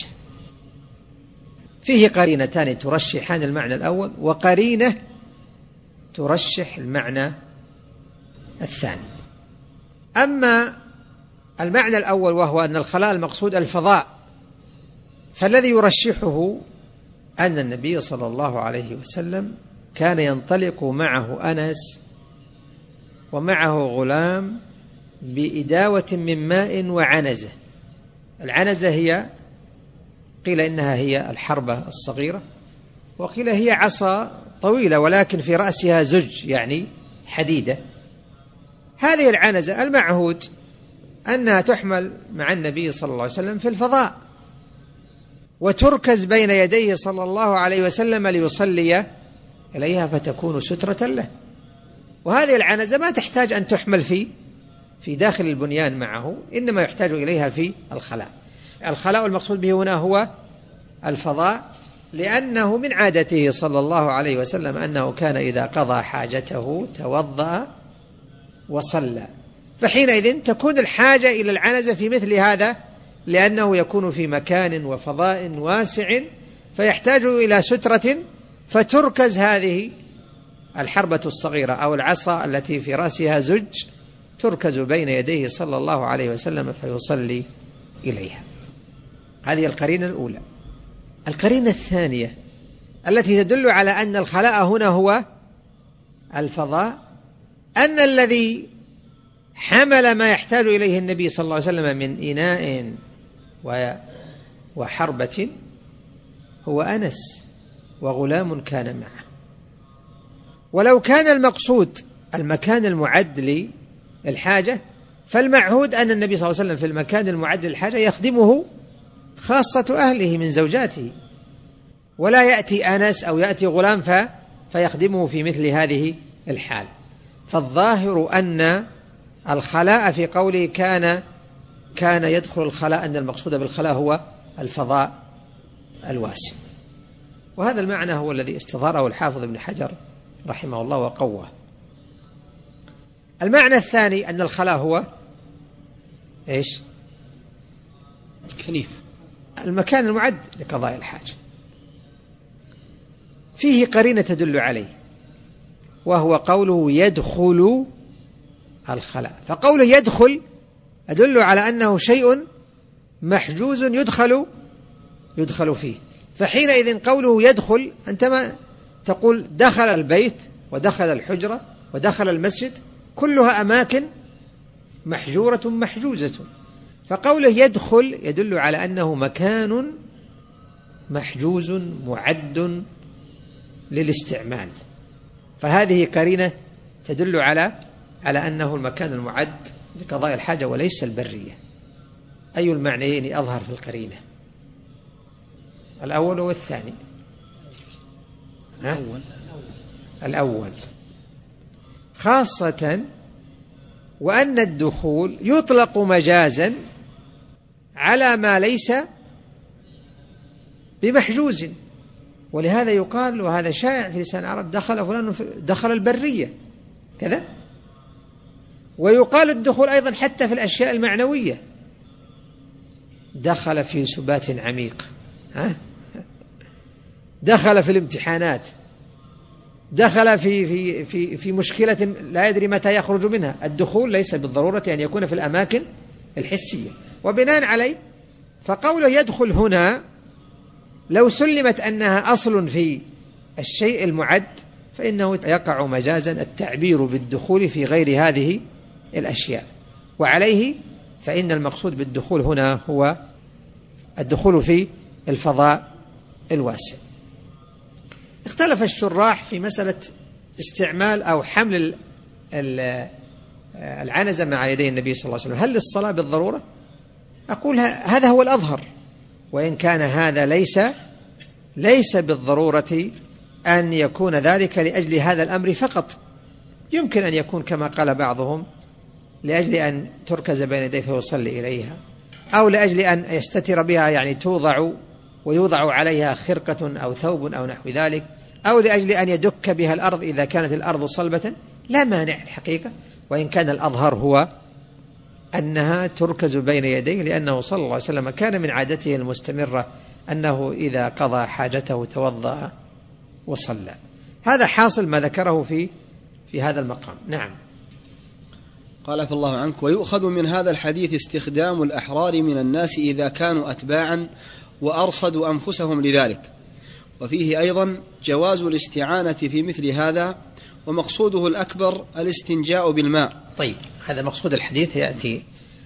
فيه قرينتان ترشحان المعنى الأول، وقرينة ترشح المعنى الثاني. أما المعنى الأول وهو أن الخلاء المقصود الفضاء، فالذي يرشحه أن النبي صلى الله عليه وسلم كان ينطلق معه أنس ومعه غلام بإداوة من ماء وعنزة. العنزة هي قيل إنها هي الحربة الصغيرة، وقيل هي عصا طويلة ولكن في رأسها زج، يعني حديدة. هذه العنزة المعهود أنها تحمل مع النبي صلى الله عليه وسلم في الفضاء، وتركز بين يديه صلى الله عليه وسلم ليصلي إليها فتكون سترة له. وهذه العنزة ما تحتاج أن تحمل في داخل البنيان معه، إنما يحتاج إليها في الخلاء. الخلاء المقصود به هنا هو الفضاء، لأنه من عادته صلى الله عليه وسلم أنه كان إذا قضى حاجته توضأ وصلى، فحينئذ تكون الحاجة إلى العنزة في مثل هذا، لأنه يكون في مكان وفضاء واسع فيحتاج إلى سترة، فتركز هذه الحربة الصغيرة أو العصا التي في رأسها زج، تركز بين يديه صلى الله عليه وسلم فيصلي إليها. هذه القرينة الأولى. القرينة الثانية التي تدل على أن الخلاء هنا هو الفضاء، أن الذي حمل ما يحتاج إليه النبي صلى الله عليه وسلم من إناء وحربة هو أنس وغلام كان معه. ولو كان المقصود المكان المعد للحاجة، فالمعهود أن النبي صلى الله عليه وسلم في المكان المعد للحاجة يخدمه خاصة أهله من زوجاته، ولا يأتي أنس أو يأتي غلام فيخدمه في مثل هذه الحال. فالظاهر أن الخلاء في قوله كان يدخل الخلاء، أن المقصود بالخلاء هو الفضاء الواسع. وهذا المعنى هو الذي استظهره الحافظ ابن حجر رحمه الله وقواه. المعنى الثاني أن الخلاء هو إيش؟ الكنيف، المكان المعد لقضاء الحاجة. فيه قرينة تدل عليه، وهو قوله يدخل الخلاء، فقوله يدخل يدل على أنه شيء محجوز يدخل فيه. فحينئذ قوله يدخل أنت ما تقول دخل البيت ودخل الحجرة ودخل المسجد، كلها أماكن محجورة محجوزة، فقوله يدخل يدل على أنه مكان محجوز معد للاستعمال، فهذه قرينة تدل على أنه المكان المعد لقضاء الحاجة وليس البرية. أي المعنيين أظهر في القرينة، الأول والثاني؟ الأول، خاصة وأن الدخول يطلق مجازا على ما ليس بمحجوز، ولهذا يقال، وهذا شائع في لسان العرب، دخل فلان دخل البرية كذا. ويقال الدخول أيضا حتى في الأشياء المعنوية، دخل في سبات عميق، دخل في الامتحانات، دخل في مشكلة لا يدري متى يخرج منها. الدخول ليس بالضرورة أن يكون في الأماكن الحسية. وبناء عليه فقوله يدخل هنا لو سلمت أنها أصل في الشيء المعد فإنه يقع مجازا التعبير بالدخول في غير هذه الأشياء، وعليه فإن المقصود بالدخول هنا هو الدخول في الفضاء الواسع. اختلف الشراح في مسألة استعمال أو حمل العنزة مع يدي النبي صلى الله عليه وسلم، هل للصلاة بالضرورة؟ أقول هذا هو الأظهر، وإن كان هذا ليس بالضرورة أن يكون ذلك لأجل هذا الأمر فقط، يمكن أن يكون كما قال بعضهم لأجل أن تركز بين يديه فيصلي إليها، أو لأجل أن يستتر بها، يعني توضع ويوضع عليها خرقة أو ثوب أو نحو ذلك، أو لأجل أن يدك بها الأرض إذا كانت الأرض صلبة، لا مانع الحقيقة، وإن كان الأظهر هو أنها تركز بين يديه، لأنه صلى الله عليه وسلم كان من عادته المستمرة أنه إذا قضى حاجته توضأ وصلى. هذا حاصل ما ذكره في هذا المقام. نعم. قال عفى الله عنك: ويؤخذ من هذا الحديث استخدام الأحرار من الناس إذا كانوا أتباعا وأرصدوا أنفسهم لذلك، وفيه أيضا جواز الاستعانة في مثل هذا، ومقصوده الأكبر الاستنجاء بالماء. طيب، هذا مقصود الحديث يأتي.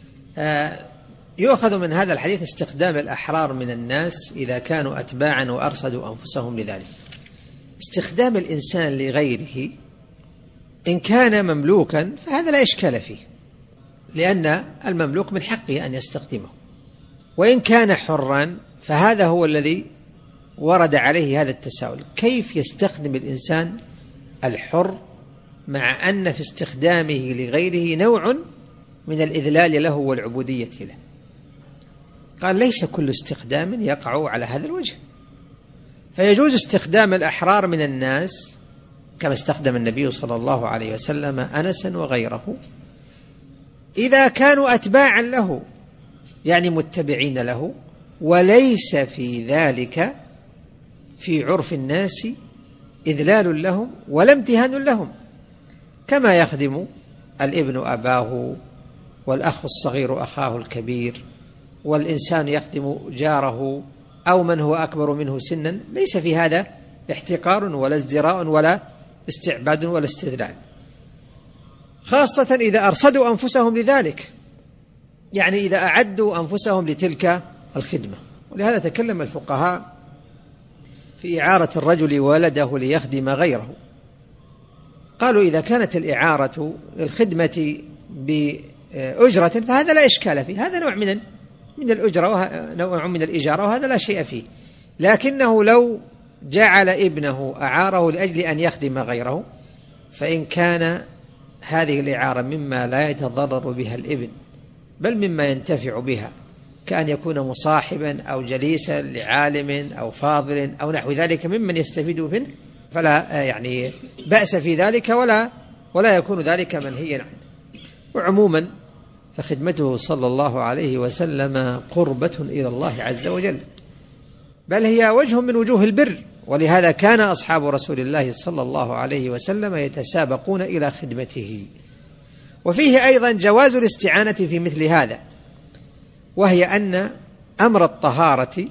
يؤخذ من هذا الحديث استخدام الأحرار من الناس إذا كانوا أتباعا وأرصدوا أنفسهم لذلك. استخدام الإنسان لغيره إن كان مملوكا فهذا لا إشكال فيه، لأن المملوك من حقه أن يستخدمه، وإن كان حرا فهذا هو الذي ورد عليه هذا التساؤل: كيف يستخدم الإنسان الحر مع أن في استخدامه لغيره نوع من الإذلال له والعبودية له؟ قال: ليس كل استخدام يقع على هذا الوجه، فيجوز استخدام الأحرار من الناس كما استخدم النبي صلى الله عليه وسلم أنسا وغيره إذا كانوا أتباعا له، يعني متبعين له، وليس في ذلك في عرف الناس إذلال لهم ولا امتهان لهم، كما يخدم الابن أباه والأخ الصغير أخاه الكبير، والإنسان يخدم جاره أو من هو أكبر منه سنا، ليس في هذا احتقار ولا ازدراء ولا استعباد ولا استذلال، خاصة إذا أرصدوا أنفسهم لذلك، يعني إذا أعدوا أنفسهم لتلك الخدمة. ولهذا تكلم الفقهاء في إعارة الرجل ولده ليخدم غيره. قالوا: إذا كانت الإعارة للخدمة بأجرة فهذا لا إشكال فيه، هذا نوع من الأجرة، نوع من الإجارة، وهذا لا شيء فيه. لكنه لو جعل ابنه أعاره لأجل أن يخدم غيره، فإن كان هذه الإعارة مما لا يتضرر بها الابن بل مما ينتفع بها، كأن يكون مصاحبا أو جليسا لعالم أو فاضل أو نحو ذلك ممن يستفيد منه، فلا يعني بأس في ذلك ولا يكون ذلك منهيا عنه. وعموما فخدمته صلى الله عليه وسلم قربة إلى الله عز وجل، بل هي وجه من وجوه البر، ولهذا كان أصحاب رسول الله صلى الله عليه وسلم يتسابقون إلى خدمته. وفيه أيضا جواز الاستعانة في مثل هذا، وهي أن أمر الطهارة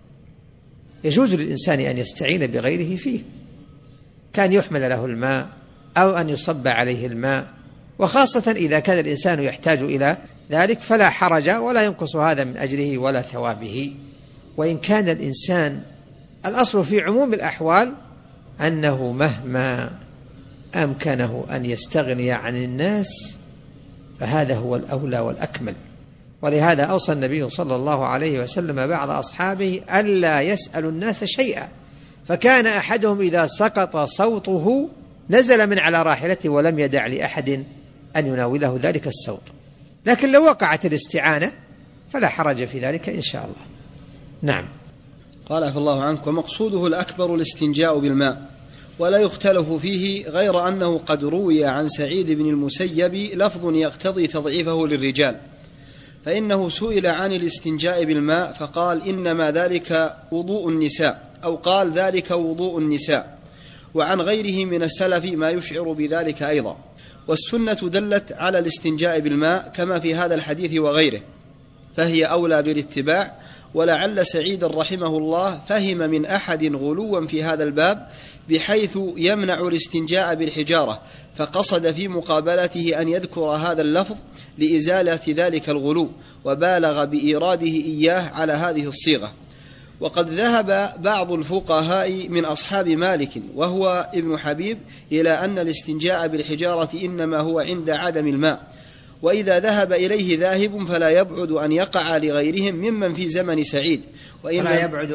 يجوز للإنسان أن يستعين بغيره فيه، كان يحمل له الماء أو أن يصب عليه الماء، وخاصة إذا كان الإنسان يحتاج إلى ذلك فلا حرج ولا ينقص هذا من أجره ولا ثوابه. وإن كان الإنسان الأصل في عموم الأحوال أنه مهما أمكنه أن يستغني عن الناس فهذا هو الأولى والأكمل. ولهذا أوصى النبي صلى الله عليه وسلم بعض أصحابه ألا يسأل الناس شيئا، فكان أحدهم إذا سقط صوته نزل من على راحلته ولم يدع لأحد أن يناوله ذلك الصوت. لكن لو وقعت الاستعانة فلا حرج في ذلك إن شاء الله. نعم. قال عفى الله عنك: ومقصوده الأكبر الاستنجاء بالماء، ولا يختلف فيه، غير أنه قد روي عن سعيد بن المسيب لفظ يقتضي تضعيفه للرجال، فإنه سئل عن الاستنجاء بالماء فقال: إنما ذلك وضوء النساء، أو قال: ذلك وضوء النساء. وعن غيره من السلف ما يشعر بذلك أيضا. والسنة دلت على الاستنجاء بالماء كما في هذا الحديث وغيره، فهي أولى بالاتباع. ولعل سعيد رحمه الله فهم من أحد غلوا في هذا الباب بحيث يمنع الاستنجاء بالحجارة، فقصد في مقابلته أن يذكر هذا اللفظ لإزالة ذلك الغلو، وبالغ بإيراده إياه على هذه الصيغة. وقد ذهب بعض الفقهاء من أصحاب مالك وهو ابن حبيب إلى أن الاستنجاء بالحجارة إنما هو عند عدم الماء، وإذا ذهب إليه ذاهب فلا يبعد أن يقع لغيرهم ممن في زمن سعيد. فلا يبعد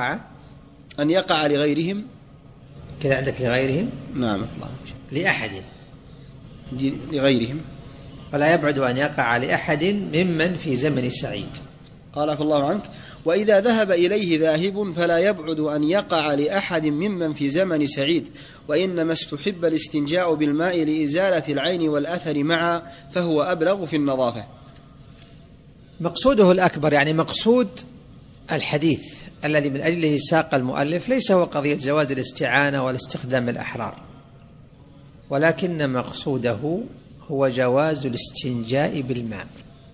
أن يقع لغيرهم كذا عندك لغيرهم. نعم. لأحد لغيرهم فلا يبعد أن يقع لأحد ممن في زمن سعيد. قال عفى الله عنك: وإذا ذهب إليه ذاهب فلا يبعد أن يقع لأحد ممن في زمن سعيد، وإنما استحب الاستنجاء بالماء لإزالة العين والأثر معا، فهو أبلغ في النظافة. مقصوده الأكبر يعني مقصود الحديث الذي من أجله ساق المؤلف ليس هو قضية جواز الاستعانة والاستخدام الأحرار، ولكن مقصوده هو جواز الاستنجاء بالماء،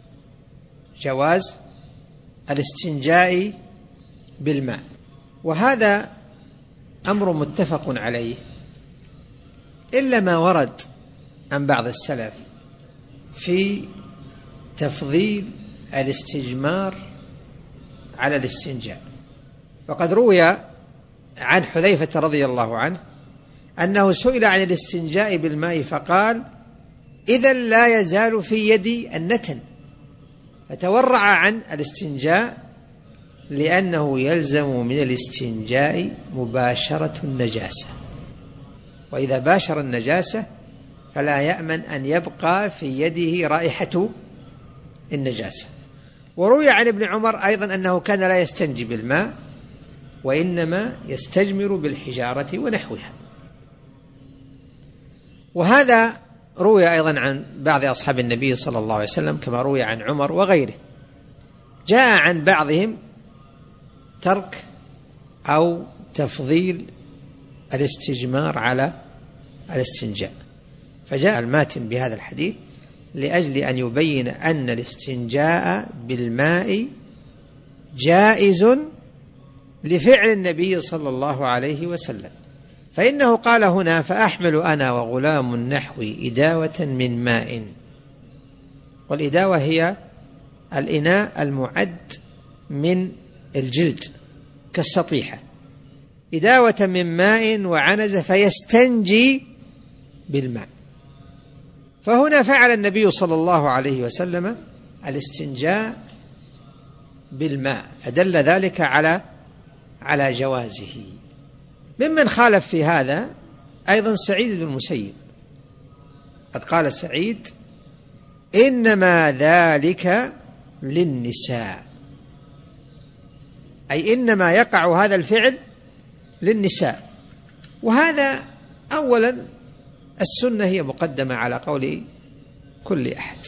جواز الاستنجاء بالماء. وهذا أمر متفق عليه، إلا ما ورد عن بعض السلف في تفضيل الاستجمار على الاستنجاء. وقد روي عن حذيفة رضي الله عنه أنه سئل عن الاستنجاء بالماء فقال: إذا لا يزال في يدي النتن، فتورع عن الاستنجاء لأنه يلزم من الاستنجاء مباشرة النجاسة، وإذا باشر النجاسة فلا يأمن أن يبقى في يده رائحة النجاسة. وروي عن ابن عمر أيضا أنه كان لا يستنجي بالماء وإنما يستجمر بالحجارة ونحوها. وهذا روي أيضا عن بعض أصحاب النبي صلى الله عليه وسلم كما روي عن عمر وغيره. جاء عن بعضهم ترك أو تفضيل الاستجمار على الاستنجاء، فجاء الماتن بهذا الحديث لأجل أن يبين أن الاستنجاء بالماء جائز لفعل النبي صلى الله عليه وسلم، فإنه قال هنا: فأحمل أنا وغلام نحوي إداوة من ماء. والإداوة هي الإناء المعد من الجلد كالسطيحة، إداوة من ماء وعنز فيستنجي بالماء. فهنا فعل النبي صلى الله عليه وسلم الاستنجاء بالماء، فدل ذلك على جوازه. ممن خالف في هذا أيضا سعيد بن المسيب، قد قال سعيد: إنما ذلك للنساء، أي إنما يقع هذا الفعل للنساء. وهذا أولا السنة هي مقدمة على قول كل أحد،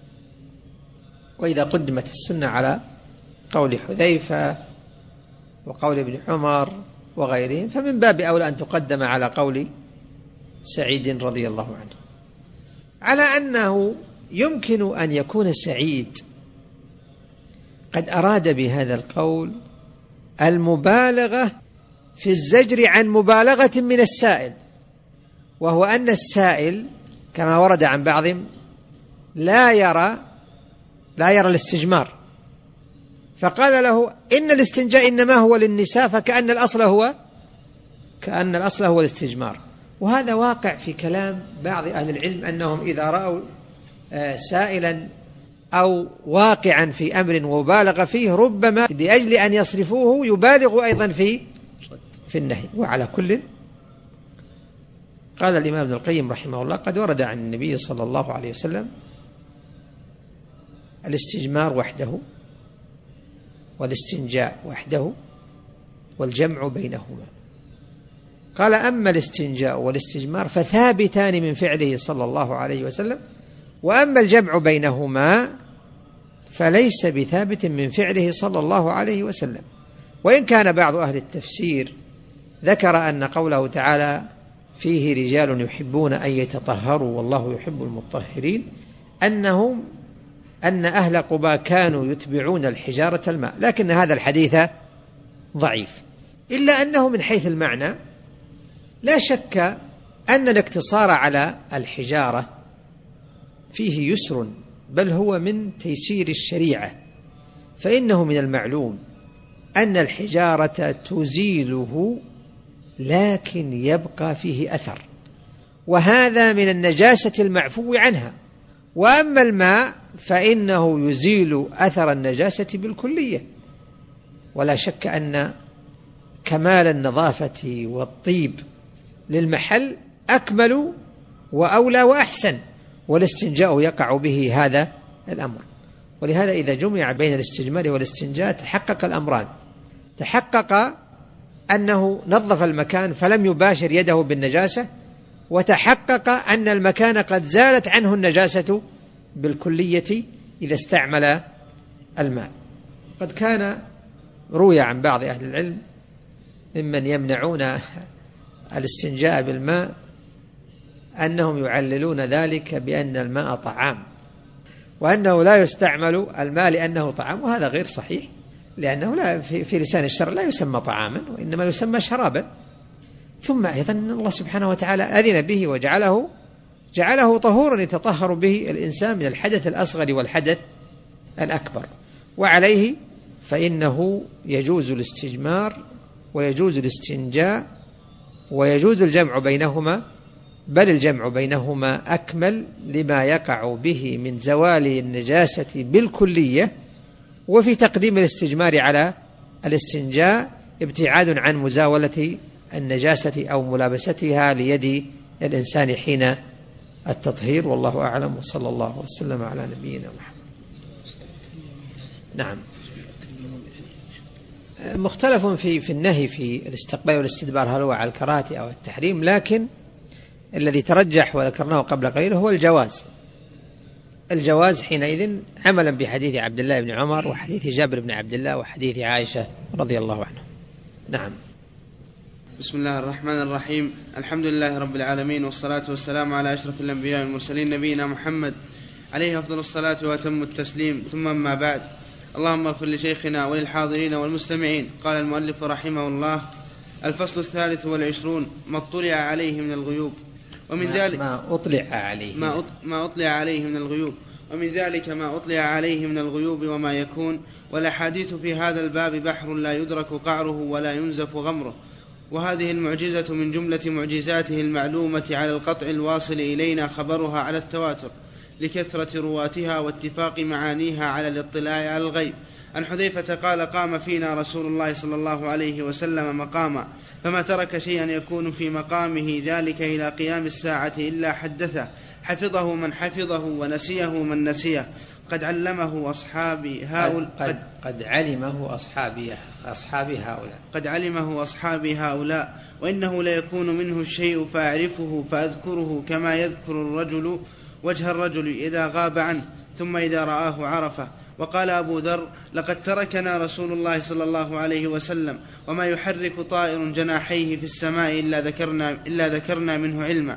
وإذا قدمت السنة على قول حذيفة وقول ابن عمر وغيرهم فمن باب أولى أن تقدم على قول سعيد رضي الله عنه، على أنه يمكن أن يكون سعيد قد أراد بهذا القول المبالغة في الزجر عن مبالغة من السائل، وهو أن السائل كما ورد عن بعضهم لا يرى الاستجمار، فقال له إن الاستنجاء إنما هو للنساء، فكأن الأصل هو الاستجمار. وهذا واقع في كلام بعض أهل العلم أنهم إذا رأوا سائلا أو واقعا في أمر مبالغ فيه ربما لأجل أن يصرفوه يبالغ أيضا في النهي. وعلى كل قال الإمام ابن القيم رحمه الله قد ورد عن النبي صلى الله عليه وسلم الاستجمار وحده والاستنجاء وحده والجمع بينهما. قال أما الاستنجاء والاستجمار فثابتان من فعله صلى الله عليه وسلم، وأما الجمع بينهما فليس بثابت من فعله صلى الله عليه وسلم. وإن كان بعض أهل التفسير ذكر أن قوله تعالى فيه رجال يحبون أن يتطهروا والله يحب المطهرين أن أهل قباء كانوا يتبعون الحجارة الماء، لكن هذا الحديث ضعيف، إلا أنه من حيث المعنى لا شك أن الاقتصار على الحجارة فيه يسر، بل هو من تيسير الشريعة، فإنه من المعلوم أن الحجارة تزيله لكن يبقى فيه أثر، وهذا من النجاسة المعفو عنها. وأما الماء فإنه يزيل أثر النجاسة بالكلية. ولا شك أن كمال النظافة والطيب للمحل أكمل وأولى وأحسن، والاستنجاء يقع به هذا الأمر. ولهذا إذا جمع بين الاستجمار والاستنجاء تحقق الأمران: تحقق أنه نظف المكان فلم يباشر يده بالنجاسة، وتحقق أن المكان قد زالت عنه النجاسة بالكلية إذا استعمل الماء. قد كان روي عن بعض أهل العلم ممن يمنعون الاستنجاء بالماء أنهم يعللون ذلك بأن الماء طعام، وأنه لا يستعمل الماء لأنه طعام، وهذا غير صحيح، لأنه لا في لسان الشرع لا يسمى طعاما، وإنما يسمى شرابا. ثم أيضا الله سبحانه وتعالى أذن به وجعله طهورا يتطهر به الإنسان من الحدث الأصغر والحدث الأكبر. وعليه فإنه يجوز الاستجمار ويجوز الاستنجاء ويجوز الجمع بينهما، بل الجمع بينهما أكمل لما يقع به من زوال النجاسة بالكلية. وفي تقديم الاستجمار على الاستنجاء ابتعاد عن مزاولة النجاسة أو ملابستها ليد الإنسان حين التطهير. والله أعلم، وصلى الله وسلم على نبينا محمد. نعم، مختلف في النهي في الاستقبال والاستدبار، هل هو على الكراهة أو التحريم، لكن الذي ترجح وذكرناه قبل قليل هو الجواز حينئذ، عملا بحديث عبد الله بن عمر وحديث جابر بن عبد الله وحديث عائشة رضي الله عنها. نعم. بسم الله الرحمن الرحيم. الحمد لله رب العالمين، والصلاة والسلام على أشرف الأنبياء والمرسلين نبينا محمد عليه أفضل الصلاة وأتم التسليم، ثم أما بعد. اللهم اغفر لشيخنا وللحاضرين والمستمعين. قال المؤلف رحمه الله: الفصل 23: ما اطلع عليه من الغيوب. ومن ذلك ما أطلع عليه من الغيوب، ومن ذلك ما أطلع عليه من الغيوب وما يكون. والأحاديث في هذا الباب بحر لا يدرك قعره ولا ينزف غمره، وهذه المعجزة من جملة معجزاته المعلومة على القطع الواصل إلينا خبرها على التواتر لكثرة رواتها واتفاق معانيها على الاطلاع على الغيب. عن حذيفة قال: قام فينا رسول الله صلى الله عليه وسلم مقاما، فما ترك شيئا يكون في مقامه ذلك إلى قيام الساعة إلا حدثه، حفظه من حفظه ونسيه من نسيه. قد علمه أصحابي قد علمه أصحابي هؤلاء، وإنه ليكون منه الشيء فأعرفه فأذكره كما يذكر الرجل وجه الرجل إذا غاب عنه ثم إذا رآه عرفه. وقال أبو ذر: لقد تركنا رسول الله صلى الله عليه وسلم وما يحرك طائر جناحيه في السماء إلا ذكرنا منه علما.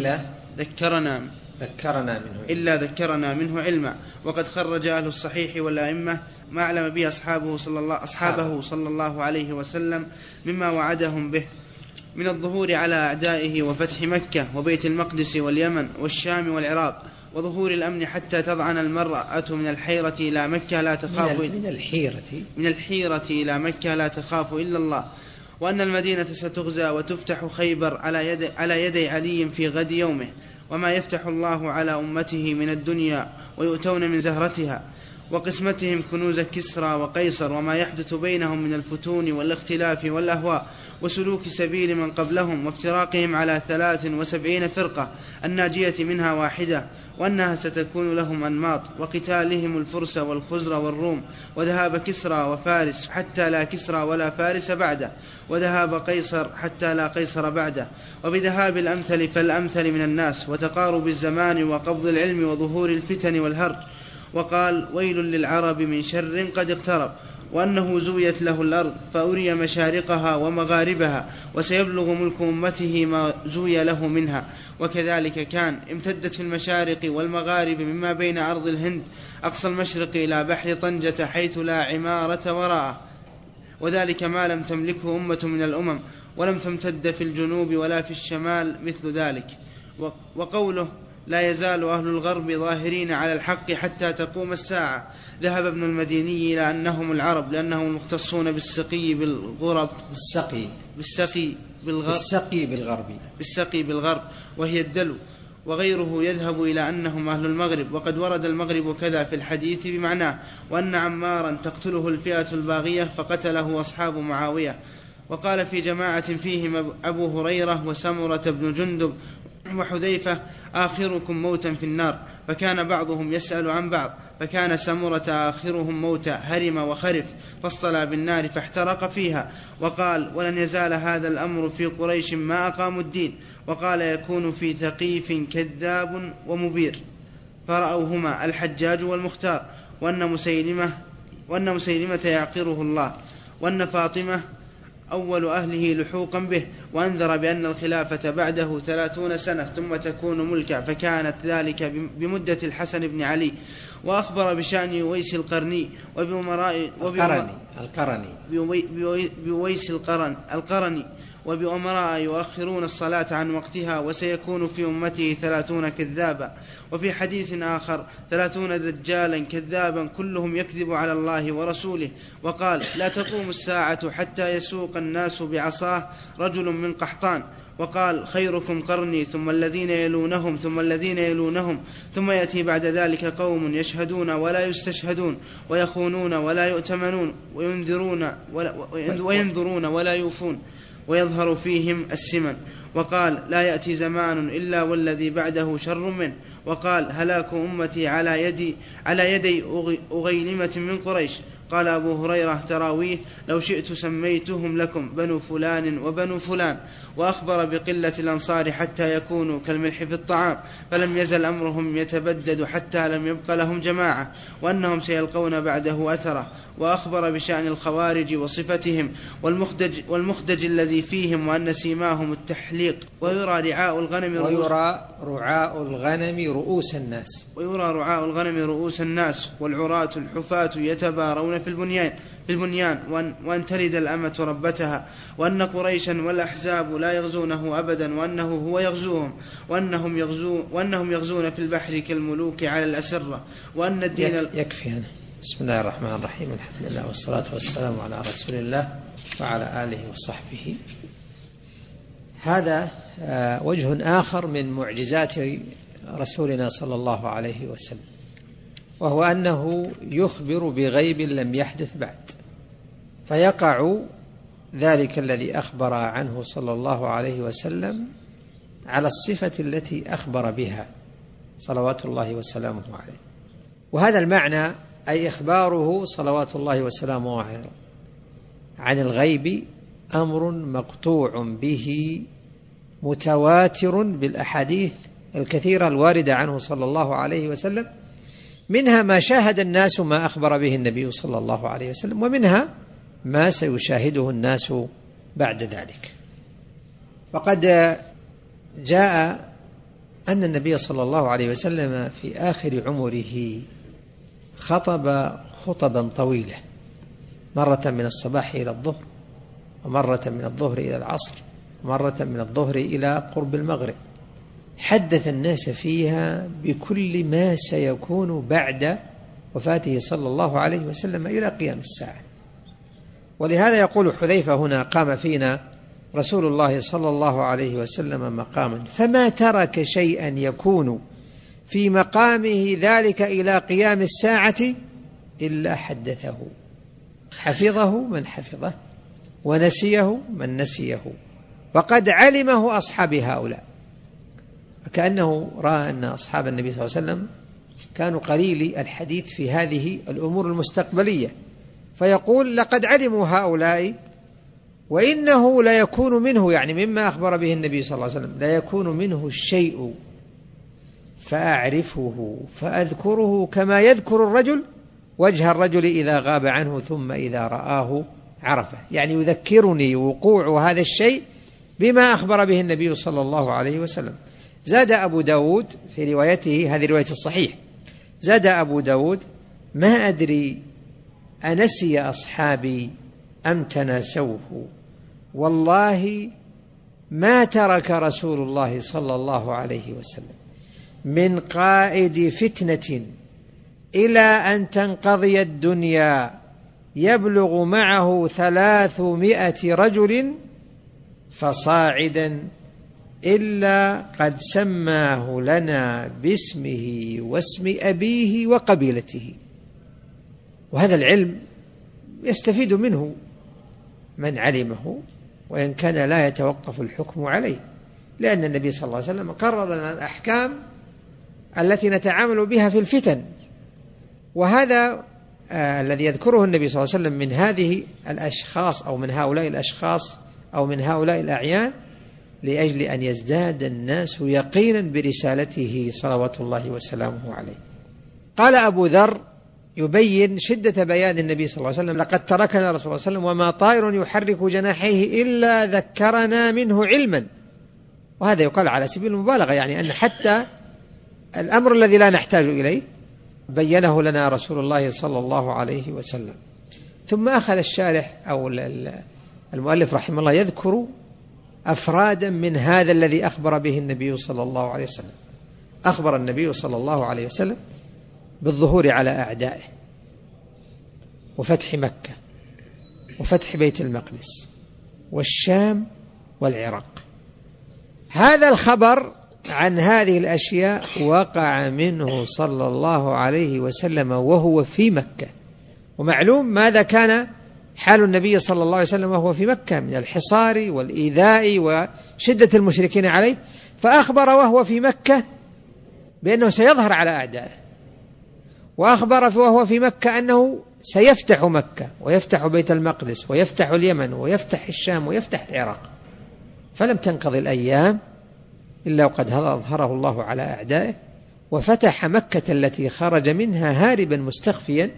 ذكرنا منه علما. وقد خرج أهل الصحيح والأئمة ما أعلم به أصحابه صلى الله عليه وسلم مما وعدهم به من الظهور على أعدائه وفتح مكة وبيت المقدس واليمن والشام والعراق، وظهور الأمن حتى تضعن المرأة من الحيرة إلى مكة لا تخاف من الحيرة إلى مكة لا تخاف إلا الله، وأن المدينة ستغزى وتفتح خيبر على يدي علي في غد يومه، وما يفتح الله على أمته من الدنيا ويؤتون من زهرتها، وقسمتهم كنوز كسرى وقيصر، وما يحدث بينهم من الفتون والاختلاف والأهواء، وسلوك سبيل من قبلهم، وافتراقهم على 73 فرقة الناجية منها واحدة، وأنها ستكون لهم أنماط، وقتالهم الفرس والخزر والروم، وذهاب كسرى وفارس حتى لا كسرى ولا فارس بعده، وذهاب قيصر حتى لا قيصر بعده، وبذهاب الأمثل فالأمثل من الناس، وتقارب الزمان وقبض العلم وظهور الفتن والهرج. وقال: ويل للعرب من شر قد اقترب، وأنه زويت له الأرض فأري مشارقها ومغاربها، وسيبلغ ملك أمته ما زوي له منها. وكذلك كان امتدت في المشارق والمغارب مما بين أرض الهند أقصى المشرق إلى بحر طنجة حيث لا عمارة وراءه، وذلك ما لم تملكه أمة من الأمم، ولم تمتد في الجنوب ولا في الشمال مثل ذلك. وقوله: لا يزال أهل الغرب ظاهرين على الحق حتى تقوم الساعة، ذهب ابن المديني إلى أنهم العرب لأنهم المختصون بالسقي بالغرب وهي الدلو، وغيره يذهب إلى أنهم أهل المغرب. وقد ورد المغرب كذا في الحديث بمعناه، وأن عمارا تقتله الفئة الباغية فقتله أصحاب معاوية. وقال في جماعة فيهم أبو هريرة وسمرة بن جندب وحذيفة: آخركم موتا في النار. فكان بعضهم يسأل عن بعض، فكان سمرة آخرهم موتا هرم وخرف فاصطلى بالنار فاحترق فيها. وقال: ولن يزال هذا الأمر في قريش ما أقاموا الدين. وقال: يكون في ثقيف كذاب ومبير. فرأوهما الحجاج والمختار، وأن مسيلمة يعقره الله، وأن فاطمة أول أهله لحوقا به، وأنذر بأن الخلافة بعده 30 سنة ثم تكون ملكا، فكانت ذلك بمدة الحسن بن علي. وأخبر بشأن يويس القرني القرني وبأمراء يؤخرون الصلاة عن وقتها، وسيكون في أمته 30 كذابا. وفي حديث آخر: 30 دجالا كذابا كلهم يكذب على الله ورسوله. وقال: لا تقوم الساعة حتى يسوق الناس بعصاه رجل من قحطان. وقال: خيركم قرني ثم الذين يلونهم ثم الذين يلونهم، ثم يأتي بعد ذلك قوم يشهدون ولا يستشهدون، ويخونون ولا يؤتمنون، وينذرون ولا يوفون، ويظهر فيهم السمن. وقال: لا يأتي زمان إلا والذي بعده شر منه. وقال: هلاك أمتي على يدي أغيلمة من قريش. قال أبو هريرة تراويه: لو شئت سميتهم لكم بنو فلان وبنو فلان. وأخبر بقلة الأنصار حتى يكونوا كالملح في الطعام، فلم يزل أمرهم يتبدد حتى لم يبق لهم جماعة، وأنهم سيلقون بعده أثره. وأخبر بشأن الخوارج وصفتهم والمخدج الذي فيهم، وأن سيماهم التحليق، ويرى رعاء الغنم رؤوس الناس، والعراة الحفاة يتبارون في البنيان، وأن تلد الأمة ربتها، وأن قريشا والأحزاب لا يغزونه أبدا، وأنه هو يغزوهم، وأنهم يغزون في البحر كالملوك على الأسرة، وأن الدين يكفي هذا. بسم الله الرحمن الرحيم، الحمد لله والصلاة والسلام على رسول الله وعلى آله وصحبه. هذا وجه آخر من معجزات رسولنا صلى الله عليه وسلم، وهو أنه يخبر بغيب لم يحدث بعد، فيقع ذلك الذي أخبر عنه صلى الله عليه وسلم على الصفة التي أخبر بها صلوات الله وسلامه عليه. وهذا المعنى، أي إخباره صلوات الله وسلامه عليه عن الغيب أمر مقطوع به متواتر بالأحاديث الكثيرة الواردة عنه صلى الله عليه وسلم، منها ما شاهد الناس ما أخبر به النبي صلى الله عليه وسلم، ومنها ما سيشاهده الناس بعد ذلك. وقد جاء أن النبي صلى الله عليه وسلم في آخر عمره خطب خطبا طويلة، مرة من الصباح إلى الظهر، ومرة من الظهر إلى العصر، ومرة من الظهر إلى قرب المغرب، حدث الناس فيها بكل ما سيكون بعد وفاته صلى الله عليه وسلم إلى قيام الساعة. ولهذا يقول حذيفة هنا: قام فينا رسول الله صلى الله عليه وسلم مقاما فما ترك شيئا يكون في مقامه ذلك إلى قيام الساعة إلا حدثه، حفظه من حفظه، ونسيه من نسيه، وقد علمه أصحاب هؤلاء. فكأنه رأى أن أصحاب النبي صلى الله عليه وسلم كانوا قليل الحديث في هذه الأمور المستقبلية، فيقول: لقد علموا هؤلاء وإنه لا يكون منه، يعني مما أخبر به النبي صلى الله عليه وسلم، لا يكون منه الشيء فأعرفه فأذكره كما يذكر الرجل وجه الرجل إذا غاب عنه ثم إذا رآه عرفه، يعني يذكرني وقوع هذا الشيء بما أخبر به النبي صلى الله عليه وسلم. زاد أبو داود في روايته، هذه رواية الصحيح، زاد أبو داود: ما أدري أنسي أصحابي أم تناسوه، والله ما ترك رسول الله صلى الله عليه وسلم من قائد فتنة إلى أن تنقضي الدنيا يبلغ معه 300 رجل فصاعدا إلا قد سماه لنا باسمه واسم أبيه وقبيلته. وهذا العلم يستفيد منه من علمه، وإن كان لا يتوقف الحكم عليه، لأن النبي صلى الله عليه وسلم قرر لنا الأحكام التي نتعامل بها في الفتن. وهذا الذي يذكره النبي صلى الله عليه وسلم من هذه الأشخاص أو من هؤلاء الأشخاص أو من هؤلاء الأعيان لأجل أن يزداد الناس يقينا برسالته صلوات الله وسلامه عليه. قال أبو ذر يبين شدة بيان النبي صلى الله عليه وسلم: لقد تركنا رسول الله صلى الله عليه وسلم وما طائر يحرك جناحيه إلا ذكرنا منه علما. وهذا يقال على سبيل المبالغة، يعني أن حتى الأمر الذي لا نحتاج إليه بينه لنا رسول الله صلى الله عليه وسلم. ثم أخذ الشارح أو المؤلف رحمه الله يذكر أفرادا من هذا الذي أخبر به النبي صلى الله عليه وسلم. أخبر النبي صلى الله عليه وسلم بالظهور على أعدائه، وفتح مكة، وفتح بيت المقدس، والشام، والعراق. هذا الخبر عن هذه الأشياء وقع منه صلى الله عليه وسلم وهو في مكة، ومعلوم ماذا كان حال النبي صلى الله عليه وسلم وهو في مكة من الحصار والإيذاء وشدة المشركين عليه، فأخبر وهو في مكة بأنه سيظهر على أعدائه، وأخبر وهو في مكة أنه سيفتح مكة ويفتح بيت المقدس ويفتح اليمن ويفتح الشام ويفتح العراق. فلم تنقضي الأيام إلا وقد أظهره الله على أعدائه، وفتح مكة التي خرج منها هاربا مستخفيا،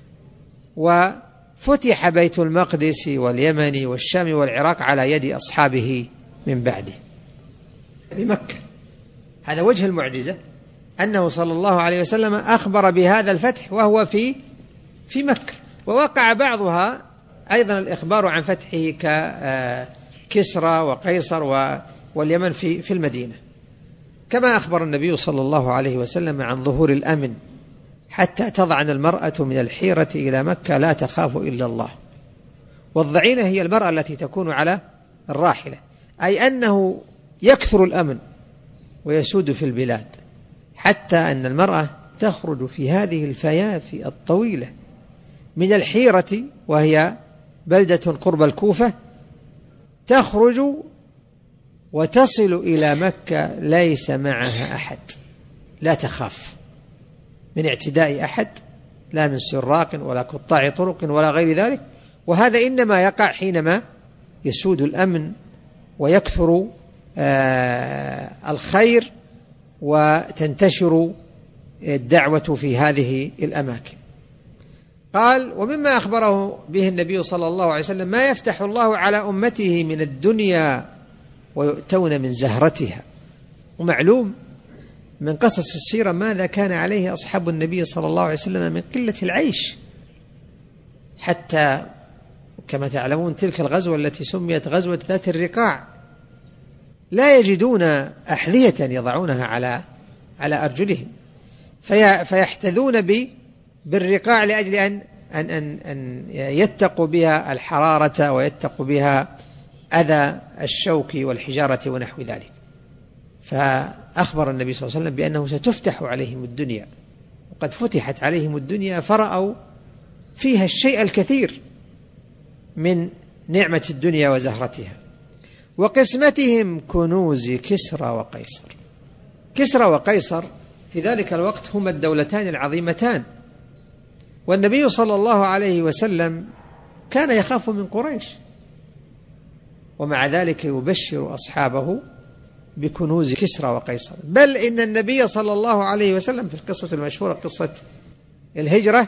وفتح بيت المقدس واليمن والشام والعراق على يد أصحابه من بعده بمكة. هذا وجه المعجزة، أنه صلى الله عليه وسلم أخبر بهذا الفتح وهو في مكة. ووقع بعضها أيضا الإخبار عن فتحه ككسرى وقيصر واليمن في المدينة، كما أخبر النبي صلى الله عليه وسلم عن ظهور الأمن حتى تضعن المرأة من الحيرة إلى مكة لا تخاف إلا الله. والضعينة هي المرأة التي تكون على الراحلة، أي أنه يكثر الأمن ويسود في البلاد، حتى أن المرأة تخرج في هذه الفيافي الطويلة من الحيرة، وهي بلدة قرب الكوفة، تخرج وتصل إلى مكة ليس معها أحد، لا تخاف من اعتداء أحد، لا من سراق ولا قطاع طرق ولا غير ذلك، وهذا إنما يقع حينما يسود الأمن ويكثر الخير وتنتشر الدعوة في هذه الأماكن. قال: ومما أخبره به النبي صلى الله عليه وسلم ما يفتح الله على أمته من الدنيا ويؤتون من زهرتها. ومعلوم من قصص السيرة ماذا كان عليه أصحاب النبي صلى الله عليه وسلم من قلة العيش، حتى كما تعلمون تلك الغزوة التي سميت غزوة ذات الرقاع لا يجدون أحذية يضعونها على أرجلهم، فيحتذون بالرقاع لأجل أن يتقوا بها الحرارة ويتقوا بها أذى الشوك والحجارة ونحو ذلك. فأخبر النبي صلى الله عليه وسلم بأنه ستفتح عليهم الدنيا، وقد فتحت عليهم الدنيا فرأوا فيها الشيء الكثير من نعمة الدنيا وزهرتها. وقسمتهم كنوز كسرى وقيصر. كسرى وقيصر في ذلك الوقت هما الدولتان العظيمتان، والنبي صلى الله عليه وسلم كان يخاف من قريش، ومع ذلك يبشر أصحابه بكنوز كسرى وقيصر. بل إن النبي صلى الله عليه وسلم في القصة المشهورة قصة الهجرة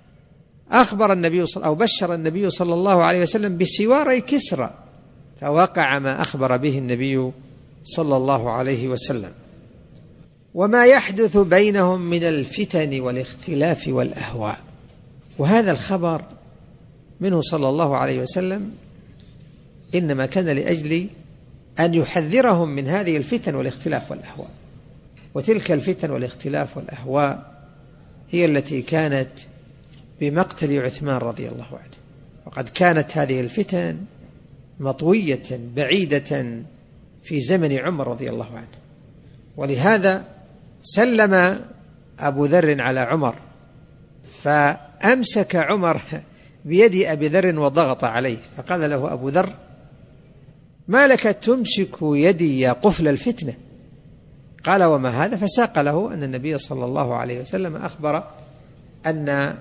بشر النبي صلى الله عليه وسلم بسواري كسرى، فوقع ما أخبر به النبي صلى الله عليه وسلم. وما يحدث بينهم من الفتن والاختلاف والأهواء. وهذا الخبر منه صلى الله عليه وسلم إنما كان لأجل أن يحذرهم من هذه الفتن والاختلاف والأهواء. وتلك الفتن والاختلاف والأهواء هي التي كانت بمقتل عثمان رضي الله عنه، وقد كانت هذه الفتن مطوية بعيدة في زمن عمر رضي الله عنه، ولهذا سلم أبو ذر على عمر، فأمسك عمر بيد أبي ذر وضغط عليه، فقال له أبو ذر: ما لك تمسك يدي يا قفل الفتنة؟ قال: وما هذا؟ فساق له أن النبي صلى الله عليه وسلم أخبر أن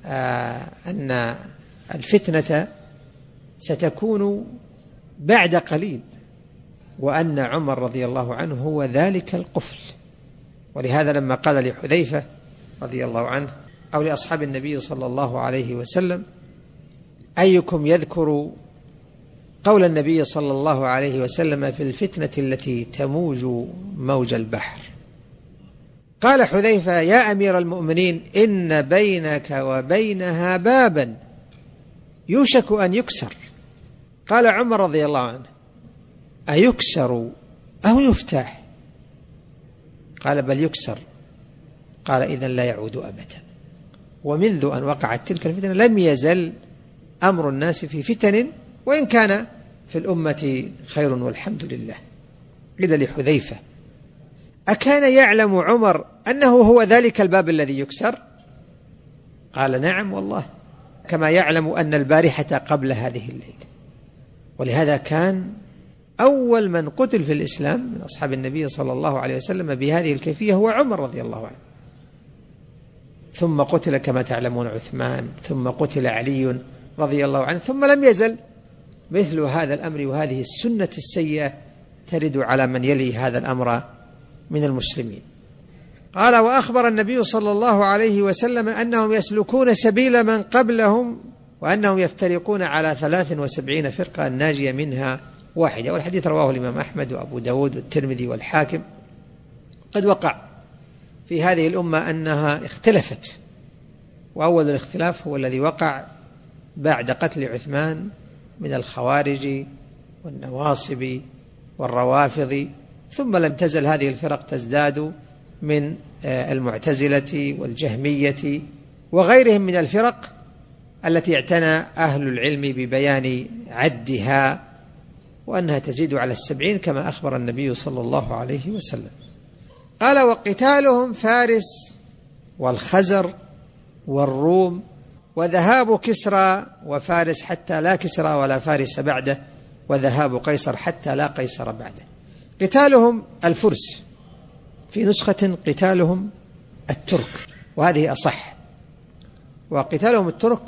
الفتنة ستكون بعد قليل، وأن عمر رضي الله عنه هو ذلك القفل. ولهذا لما قال لحذيفة رضي الله عنه أو لأصحاب النبي صلى الله عليه وسلم: أيكم يذكر قول النبي صلى الله عليه وسلم في الفتنة التي تموج موج البحر؟ قال حذيفة: يا أمير المؤمنين، إن بينك وبينها بابا يوشك أن يكسر. قال عمر رضي الله عنه: أيكسر أو يفتح؟ قال: بل يكسر. قال: إذن لا يعود أبدا. ومنذ أن وقعت تلك الفتنة لم يزل أمر الناس في فتن، وإن كان في الأمة خير والحمد لله. قيل لحذيفة: أكان يعلم عمر أنه هو ذلك الباب الذي يكسر؟ قال: نعم والله، كما يعلم أن البارحة قبل هذه الليلة. ولهذا كان أول من قتل في الإسلام من أصحاب النبي صلى الله عليه وسلم بهذه الكيفية هو عمر رضي الله عنه، ثم قتل كما تعلمون عثمان، ثم قتل علي رضي الله عنه، ثم لم يزل مثل هذا الأمر وهذه السنة السيئة ترد على من يلي هذا الأمر من المسلمين. قال: وأخبر النبي صلى الله عليه وسلم أنهم يسلكون سبيل من قبلهم، وأنهم يفترقون على 73 فرقة الناجية منها واحدة. والحديث رواه الإمام أحمد وأبو داود والترمذي والحاكم. قد وقع في هذه الأمة أنها اختلفت، وأول الاختلاف هو الذي وقع بعد قتل عثمان من الخوارج والنواصب والروافض، ثم لم تزل هذه الفرق تزداد من المعتزلة والجهمية وغيرهم من الفرق التي اعتنى أهل العلم ببيان عدها، وأنها تزيد على 70 كما أخبر النبي صلى الله عليه وسلم. قال: وقتالهم فارس والخزر والروم، وذهاب كسرى وفارس حتى لا كسرى ولا فارس بعده، وذهاب قيصر حتى لا قيصر بعده. قتالهم الفرس، في نسخة قتالهم الترك، وهذه أصح. وقتالهم الترك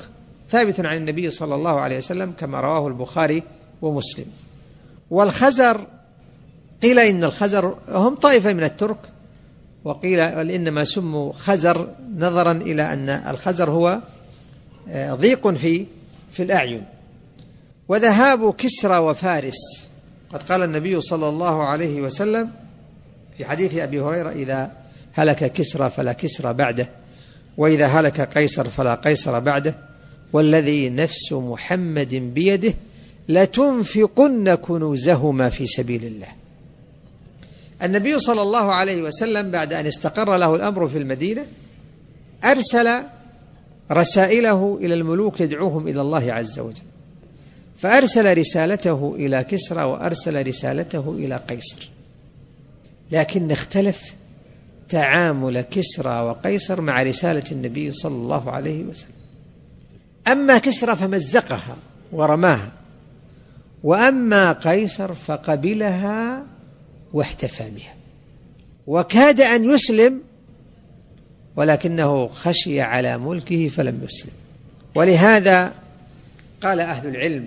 ثابت عن النبي صلى الله عليه وسلم كما رواه البخاري ومسلم. والخزر قيل إن الخزر هم طائفة من الترك، وقيل إنما سموا خزر نظرا إلى أن الخزر هو ضيق في الأعين. وذهاب كسرى وفارس، قد قال النبي صلى الله عليه وسلم في حديث أبي هريرة: إذا هلك كسرى فلا كسرى بعده، وإذا هلك قيصر فلا قيصر بعده، والذي نفس محمد بيده لتنفقن كنوزهما في سبيل الله. النبي صلى الله عليه وسلم بعد أن استقر له الأمر في المدينة أرسل رسائله إلى الملوك يدعوهم إلى الله عز وجل، فأرسل رسالته إلى كسرى وأرسل رسالته إلى قيصر، لكن اختلف تعامل كسرى وقيصر مع رسالة النبي صلى الله عليه وسلم. أما كسرى فمزقها ورماها، وأما قيصر فقبلها واحتفى بها، وكاد أن يسلم ولكنه خشي على ملكه فلم يسلم. ولهذا قال أهل العلم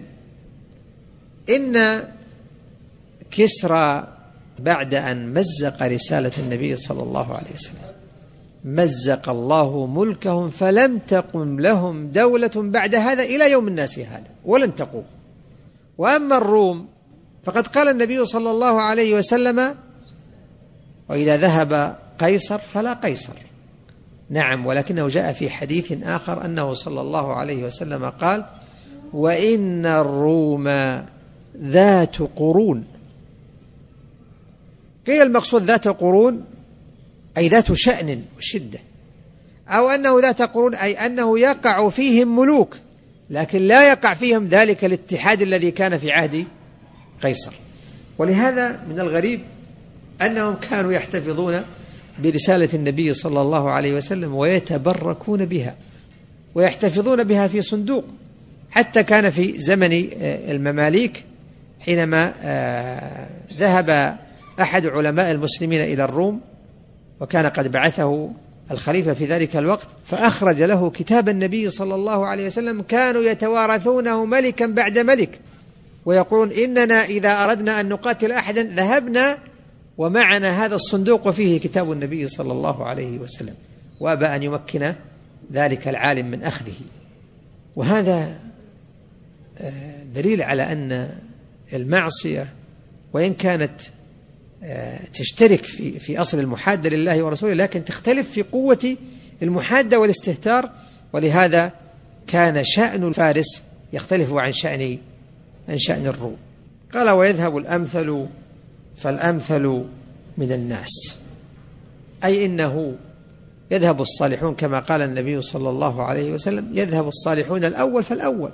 إن كسرى بعد أن مزق رسالة النبي صلى الله عليه وسلم مزق الله ملكهم، فلم تقم لهم دولة بعد هذا إلى يوم الناس هذا، ولن تقوم. وأما الروم فقد قال النبي صلى الله عليه وسلم: وإذا ذهب قيصر فلا قيصر. نعم، ولكنه جاء في حديث آخر أنه صلى الله عليه وسلم قال: وإن الروم ذات قرون. قيل المقصود ذات قرون أي ذات شأن وشدة، أو أنه ذات قرون أي أنه يقع فيهم ملوك، لكن لا يقع فيهم ذلك الاتحاد الذي كان في عهد قيصر. ولهذا من الغريب أنهم كانوا يحتفظون برسالة النبي صلى الله عليه وسلم ويتبركون بها ويحتفظون بها في صندوق، حتى كان في زمن المماليك حينما ذهب أحد علماء المسلمين إلى الروم، وكان قد بعثه الخليفة في ذلك الوقت، فأخرج له كتاب النبي صلى الله عليه وسلم كانوا يتوارثونه ملكا بعد ملك، ويقولون: إننا إذا أردنا أن نقاتل أحدا ذهبنا ومعنا هذا الصندوق وفيه كتاب النبي صلى الله عليه وسلم، وأبى أن يمكن ذلك العالم من أخذه. وهذا دليل على أن المعصية وإن كانت تشترك في أصل المحادة لله ورسوله، لكن تختلف في قوة المحادة والاستهتار. ولهذا كان شأن الفارس يختلف عن شأن الروم. قال: ويذهب الأمثل فالأمثل من الناس، أي إنه يذهب الصالحون كما قال النبي صلى الله عليه وسلم: يذهب الصالحون الأول فالأول.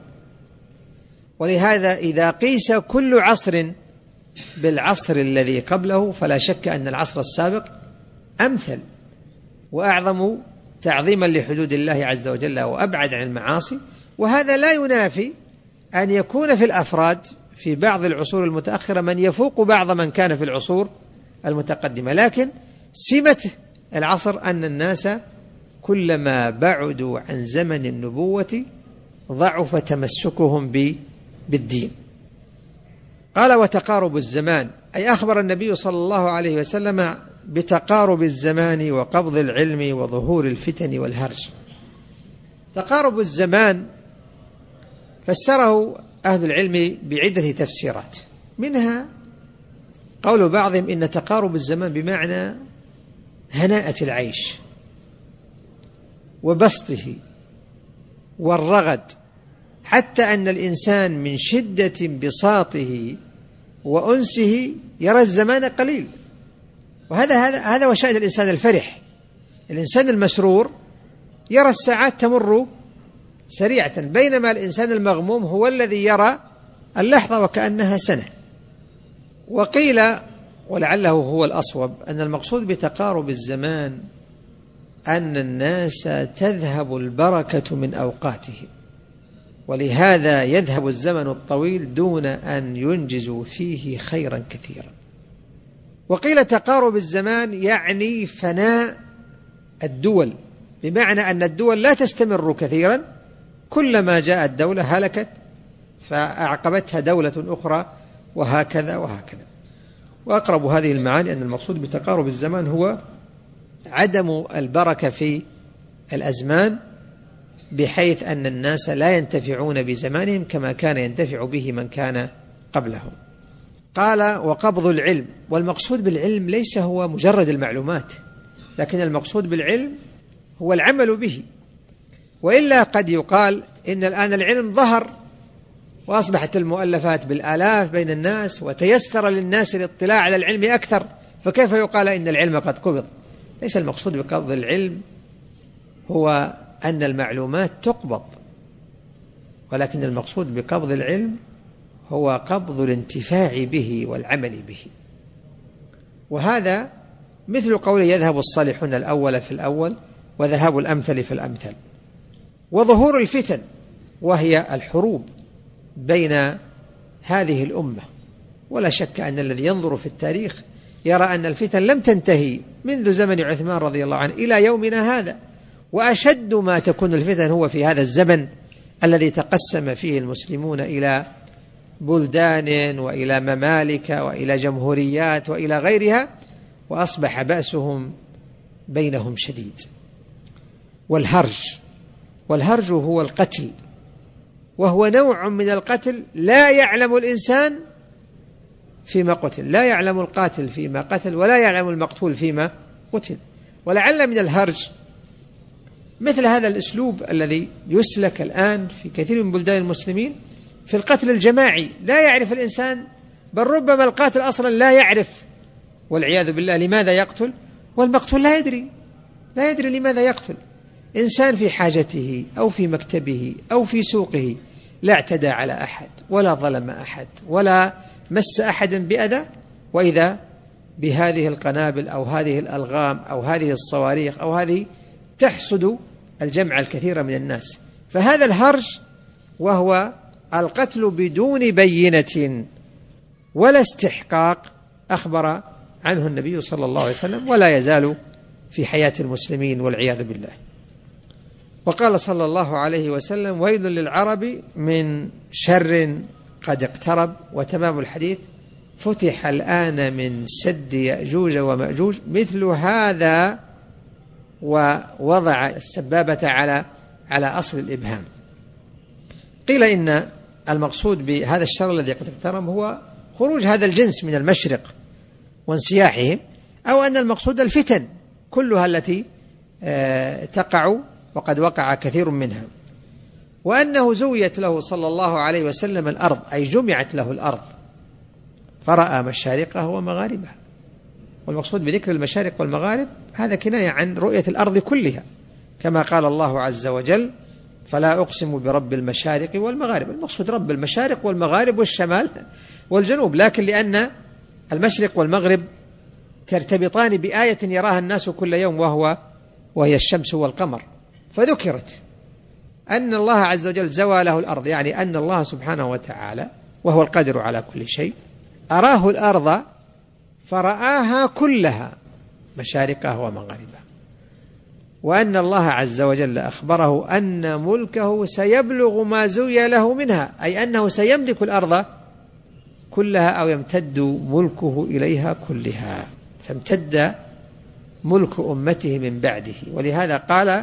ولهذا إذا قيس كل عصر بالعصر الذي قبله فلا شك أن العصر السابق أمثل وأعظم تعظيما لحدود الله عز وجل وأبعد عن المعاصي. وهذا لا ينافي أن يكون في الأفراد في بعض العصور المتأخرة من يفوق بعض من كان في العصور المتقدمة، لكن سمة العصر أن الناس كلما بعدوا عن زمن النبوة ضعف تمسكهم بالدين. قال: وتقارب الزمان، أي أخبر النبي صلى الله عليه وسلم بتقارب الزمان وقبض العلم وظهور الفتن والهرج. تقارب الزمان فسره أهل العلم بعدة تفسيرات، منها قول بعضهم إن تقارب الزمان بمعنى هناءة العيش وبسطه والرغد، حتى أن الإنسان من شدة انبساطه وأنسه يرى الزمان قليل. وهذا وشأن الإنسان الفرح. الإنسان المسرور يرى الساعات تمر سريعة، بينما الإنسان المغموم هو الذي يرى اللحظة وكأنها سنة. وقيل ولعله هو الأصوب أن المقصود بتقارب الزمان أن الناس تذهب البركة من أوقاتهم، ولهذا يذهب الزمن الطويل دون أن ينجزوا فيه خيرا كثيرا. وقيل تقارب الزمان يعني فناء الدول، بمعنى أن الدول لا تستمر كثيرا كلما جاءت دولة هلكت فأعقبتها دولة أخرى، وهكذا وهكذا. وأقرب هذه المعاني أن المقصود بتقارب الزمان هو عدم البركة في الأزمان، بحيث أن الناس لا ينتفعون بزمانهم كما كان ينتفع به من كان قبلهم. قال: وقبض العلم. والمقصود بالعلم ليس هو مجرد المعلومات، لكن المقصود بالعلم هو العمل به. وإلا قد يقال إن الآن العلم ظهر وأصبحت المؤلفات بالآلاف بين الناس، وتيسر للناس الاطلاع على العلم أكثر، فكيف يقال إن العلم قد قبض؟ ليس المقصود بقبض العلم هو أن المعلومات تقبض، ولكن المقصود بقبض العلم هو قبض الانتفاع به والعمل به. وهذا مثل قول يذهب الصالحون الأول في الأول وذهاب الأمثل في الأمثل. وظهور الفتن، وهي الحروب بين هذه الأمة، ولا شك أن الذي ينظر في التاريخ يرى أن الفتن لم تنتهي منذ زمن عثمان رضي الله عنه إلى يومنا هذا، وأشد ما تكون الفتن هو في هذا الزمن الذي تقسم فيه المسلمون إلى بلدان وإلى ممالك وإلى جمهوريات وإلى غيرها، وأصبح بأسهم بينهم شديد. والهرج هو القتل، وهو نوع من القتل لا يعلم الإنسان فيما قتل، لا يعلم القاتل فيما قتل، ولا يعلم المقتول فيما قتل. ولعل من الهرج مثل هذا الأسلوب الذي يسلك الآن في كثير من بلدان المسلمين في القتل الجماعي. لا يعرف الإنسان، بل ربما القاتل أصلا لا يعرف والعياذ بالله لماذا يقتل، والمقتول لا يدري لماذا يقتل. إنسان في حاجته أو في مكتبه أو في سوقه لا اعتدى على أحد ولا ظلم أحد ولا مس أحدا بأذى، وإذا بهذه القنابل أو هذه الألغام أو هذه الصواريخ أو هذه تحصد الجمع الكثير من الناس. فهذا الهرج وهو القتل بدون بينة ولا استحقاق أخبر عنه النبي صلى الله عليه وسلم، ولا يزال في حياة المسلمين والعياذ بالله. وقال صلى الله عليه وسلم: ويل للعرب من شر قد اقترب. وتمام الحديث: فتح الآن من سد يأجوج ومأجوج مثل هذا، ووضع السبابة على أصل الإبهام. قيل إن المقصود بهذا الشر الذي قد اقترب هو خروج هذا الجنس من المشرق وانسياحهم، أو أن المقصود الفتن كلها التي تقع وقد وقع كثير منها، وأنه زويت له صلى الله عليه وسلم الأرض، أي جمعت له الأرض فرأى مشارقها ومغاربها. والمقصود بذكر المشارق والمغارب هذا كناية عن رؤية الأرض كلها، كما قال الله عز وجل: فلا أقسم برب المشارق والمغارب. المقصود رب المشارق والمغارب والشمال والجنوب، لكن لأن المشرق والمغرب ترتبطان بآية يراها الناس كل يوم وهي الشمس والقمر، فذكرت أن الله عز وجل زوى له الأرض، يعني أن الله سبحانه وتعالى وهو القادر على كل شيء أراه الأرض فرآها كلها مشارقها ومغاربها، وأن الله عز وجل أخبره أن ملكه سيبلغ ما زوي له منها، أي أنه سيملك الأرض كلها أو يمتد ملكه إليها كلها، فامتد ملك أمته من بعده. ولهذا قال: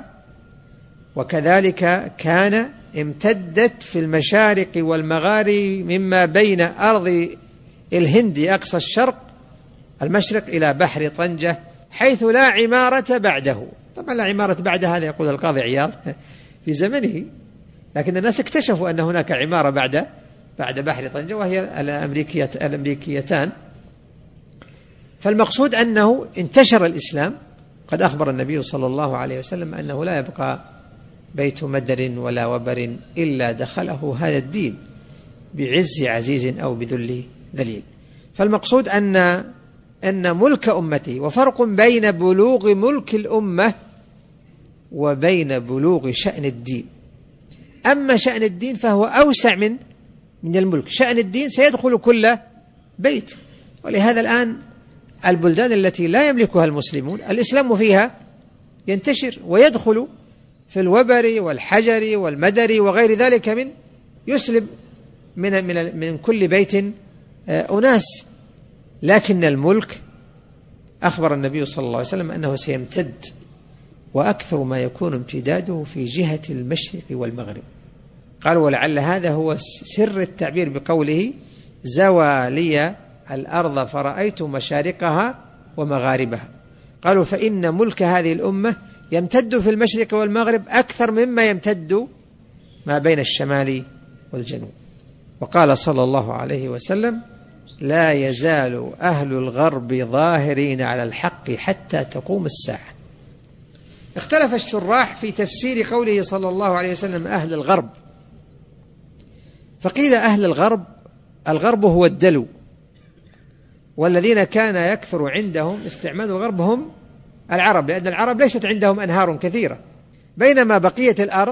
وكذلك كان امتدت في المشارق والمغارب مما بين أرض الهند أقصى الشرق المشرق إلى بحر طنجة حيث لا عمارة بعده. طبعا لا عمارة بعد هذا يقول القاضي عياض في زمنه، لكن الناس اكتشفوا أن هناك عمارة بعد بحر طنجة، وهي الأمريكيتان. فالمقصود أنه انتشر الإسلام. قد أخبر النبي صلى الله عليه وسلم أنه لا يبقى بيت مدر ولا وبر إلا دخله هذا الدين بعز عزيز أو بذل ذليل. فالمقصود أن ملك أمته، وفرق بين بلوغ ملك الأمة وبين بلوغ شأن الدين. أما شأن الدين فهو أوسع من الملك. شأن الدين سيدخل كل بيت، ولهذا الآن البلدان التي لا يملكها المسلمون الإسلام فيها ينتشر ويدخل في الوبر والحجر والمدر وغير ذلك من يسلب من كل بيت أناس. لكن الملك أخبر النبي صلى الله عليه وسلم أنه سيمتد، وأكثر ما يكون امتداده في جهة المشرق والمغرب. قال ولعل هذا هو سر التعبير بقوله زوى لي الأرض فرأيت مشارقها ومغاربها. قالوا فإن ملك هذه الأمة يمتد في المشرق والمغرب أكثر مما يمتد ما بين الشمال والجنوب. وقال صلى الله عليه وسلم لا يزال أهل الغرب ظاهرين على الحق حتى تقوم الساعة. اختلف الشراح في تفسير قوله صلى الله عليه وسلم أهل الغرب، فقيل أهل الغرب هو الدلو، والذين كان يكثر عندهم استعمال الغرب هم العرب، لأن العرب ليست عندهم أنهار كثيرة، بينما بقية الأرض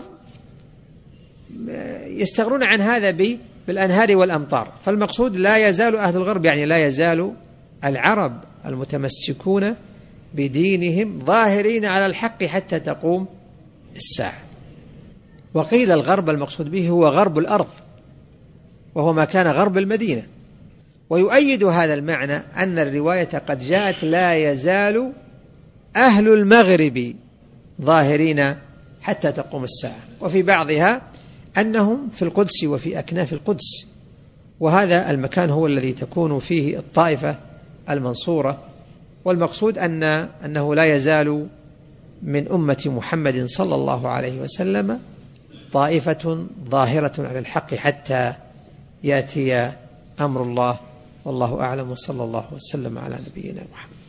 يستغنون عن هذا بالأنهار والأمطار. فالمقصود لا يزال أهل الغرب يعني لا يزال العرب المتمسكون بدينهم ظاهرين على الحق حتى تقوم الساعة. وقيل الغرب المقصود به هو غرب الأرض، وهو ما كان غرب المدينة. ويؤيد هذا المعنى أن الرواية قد جاءت لا يزال أهل المغرب ظاهرين حتى تقوم الساعة، وفي بعضها أنهم في القدس وفي أكناف القدس، وهذا المكان هو الذي تكون فيه الطائفة المنصورة. والمقصود أنه لا يزال من أمة محمد صلى الله عليه وسلم طائفة ظاهرة على الحق حتى يأتي أمر الله، والله أعلم، وصلى الله وسلم على نبينا محمد.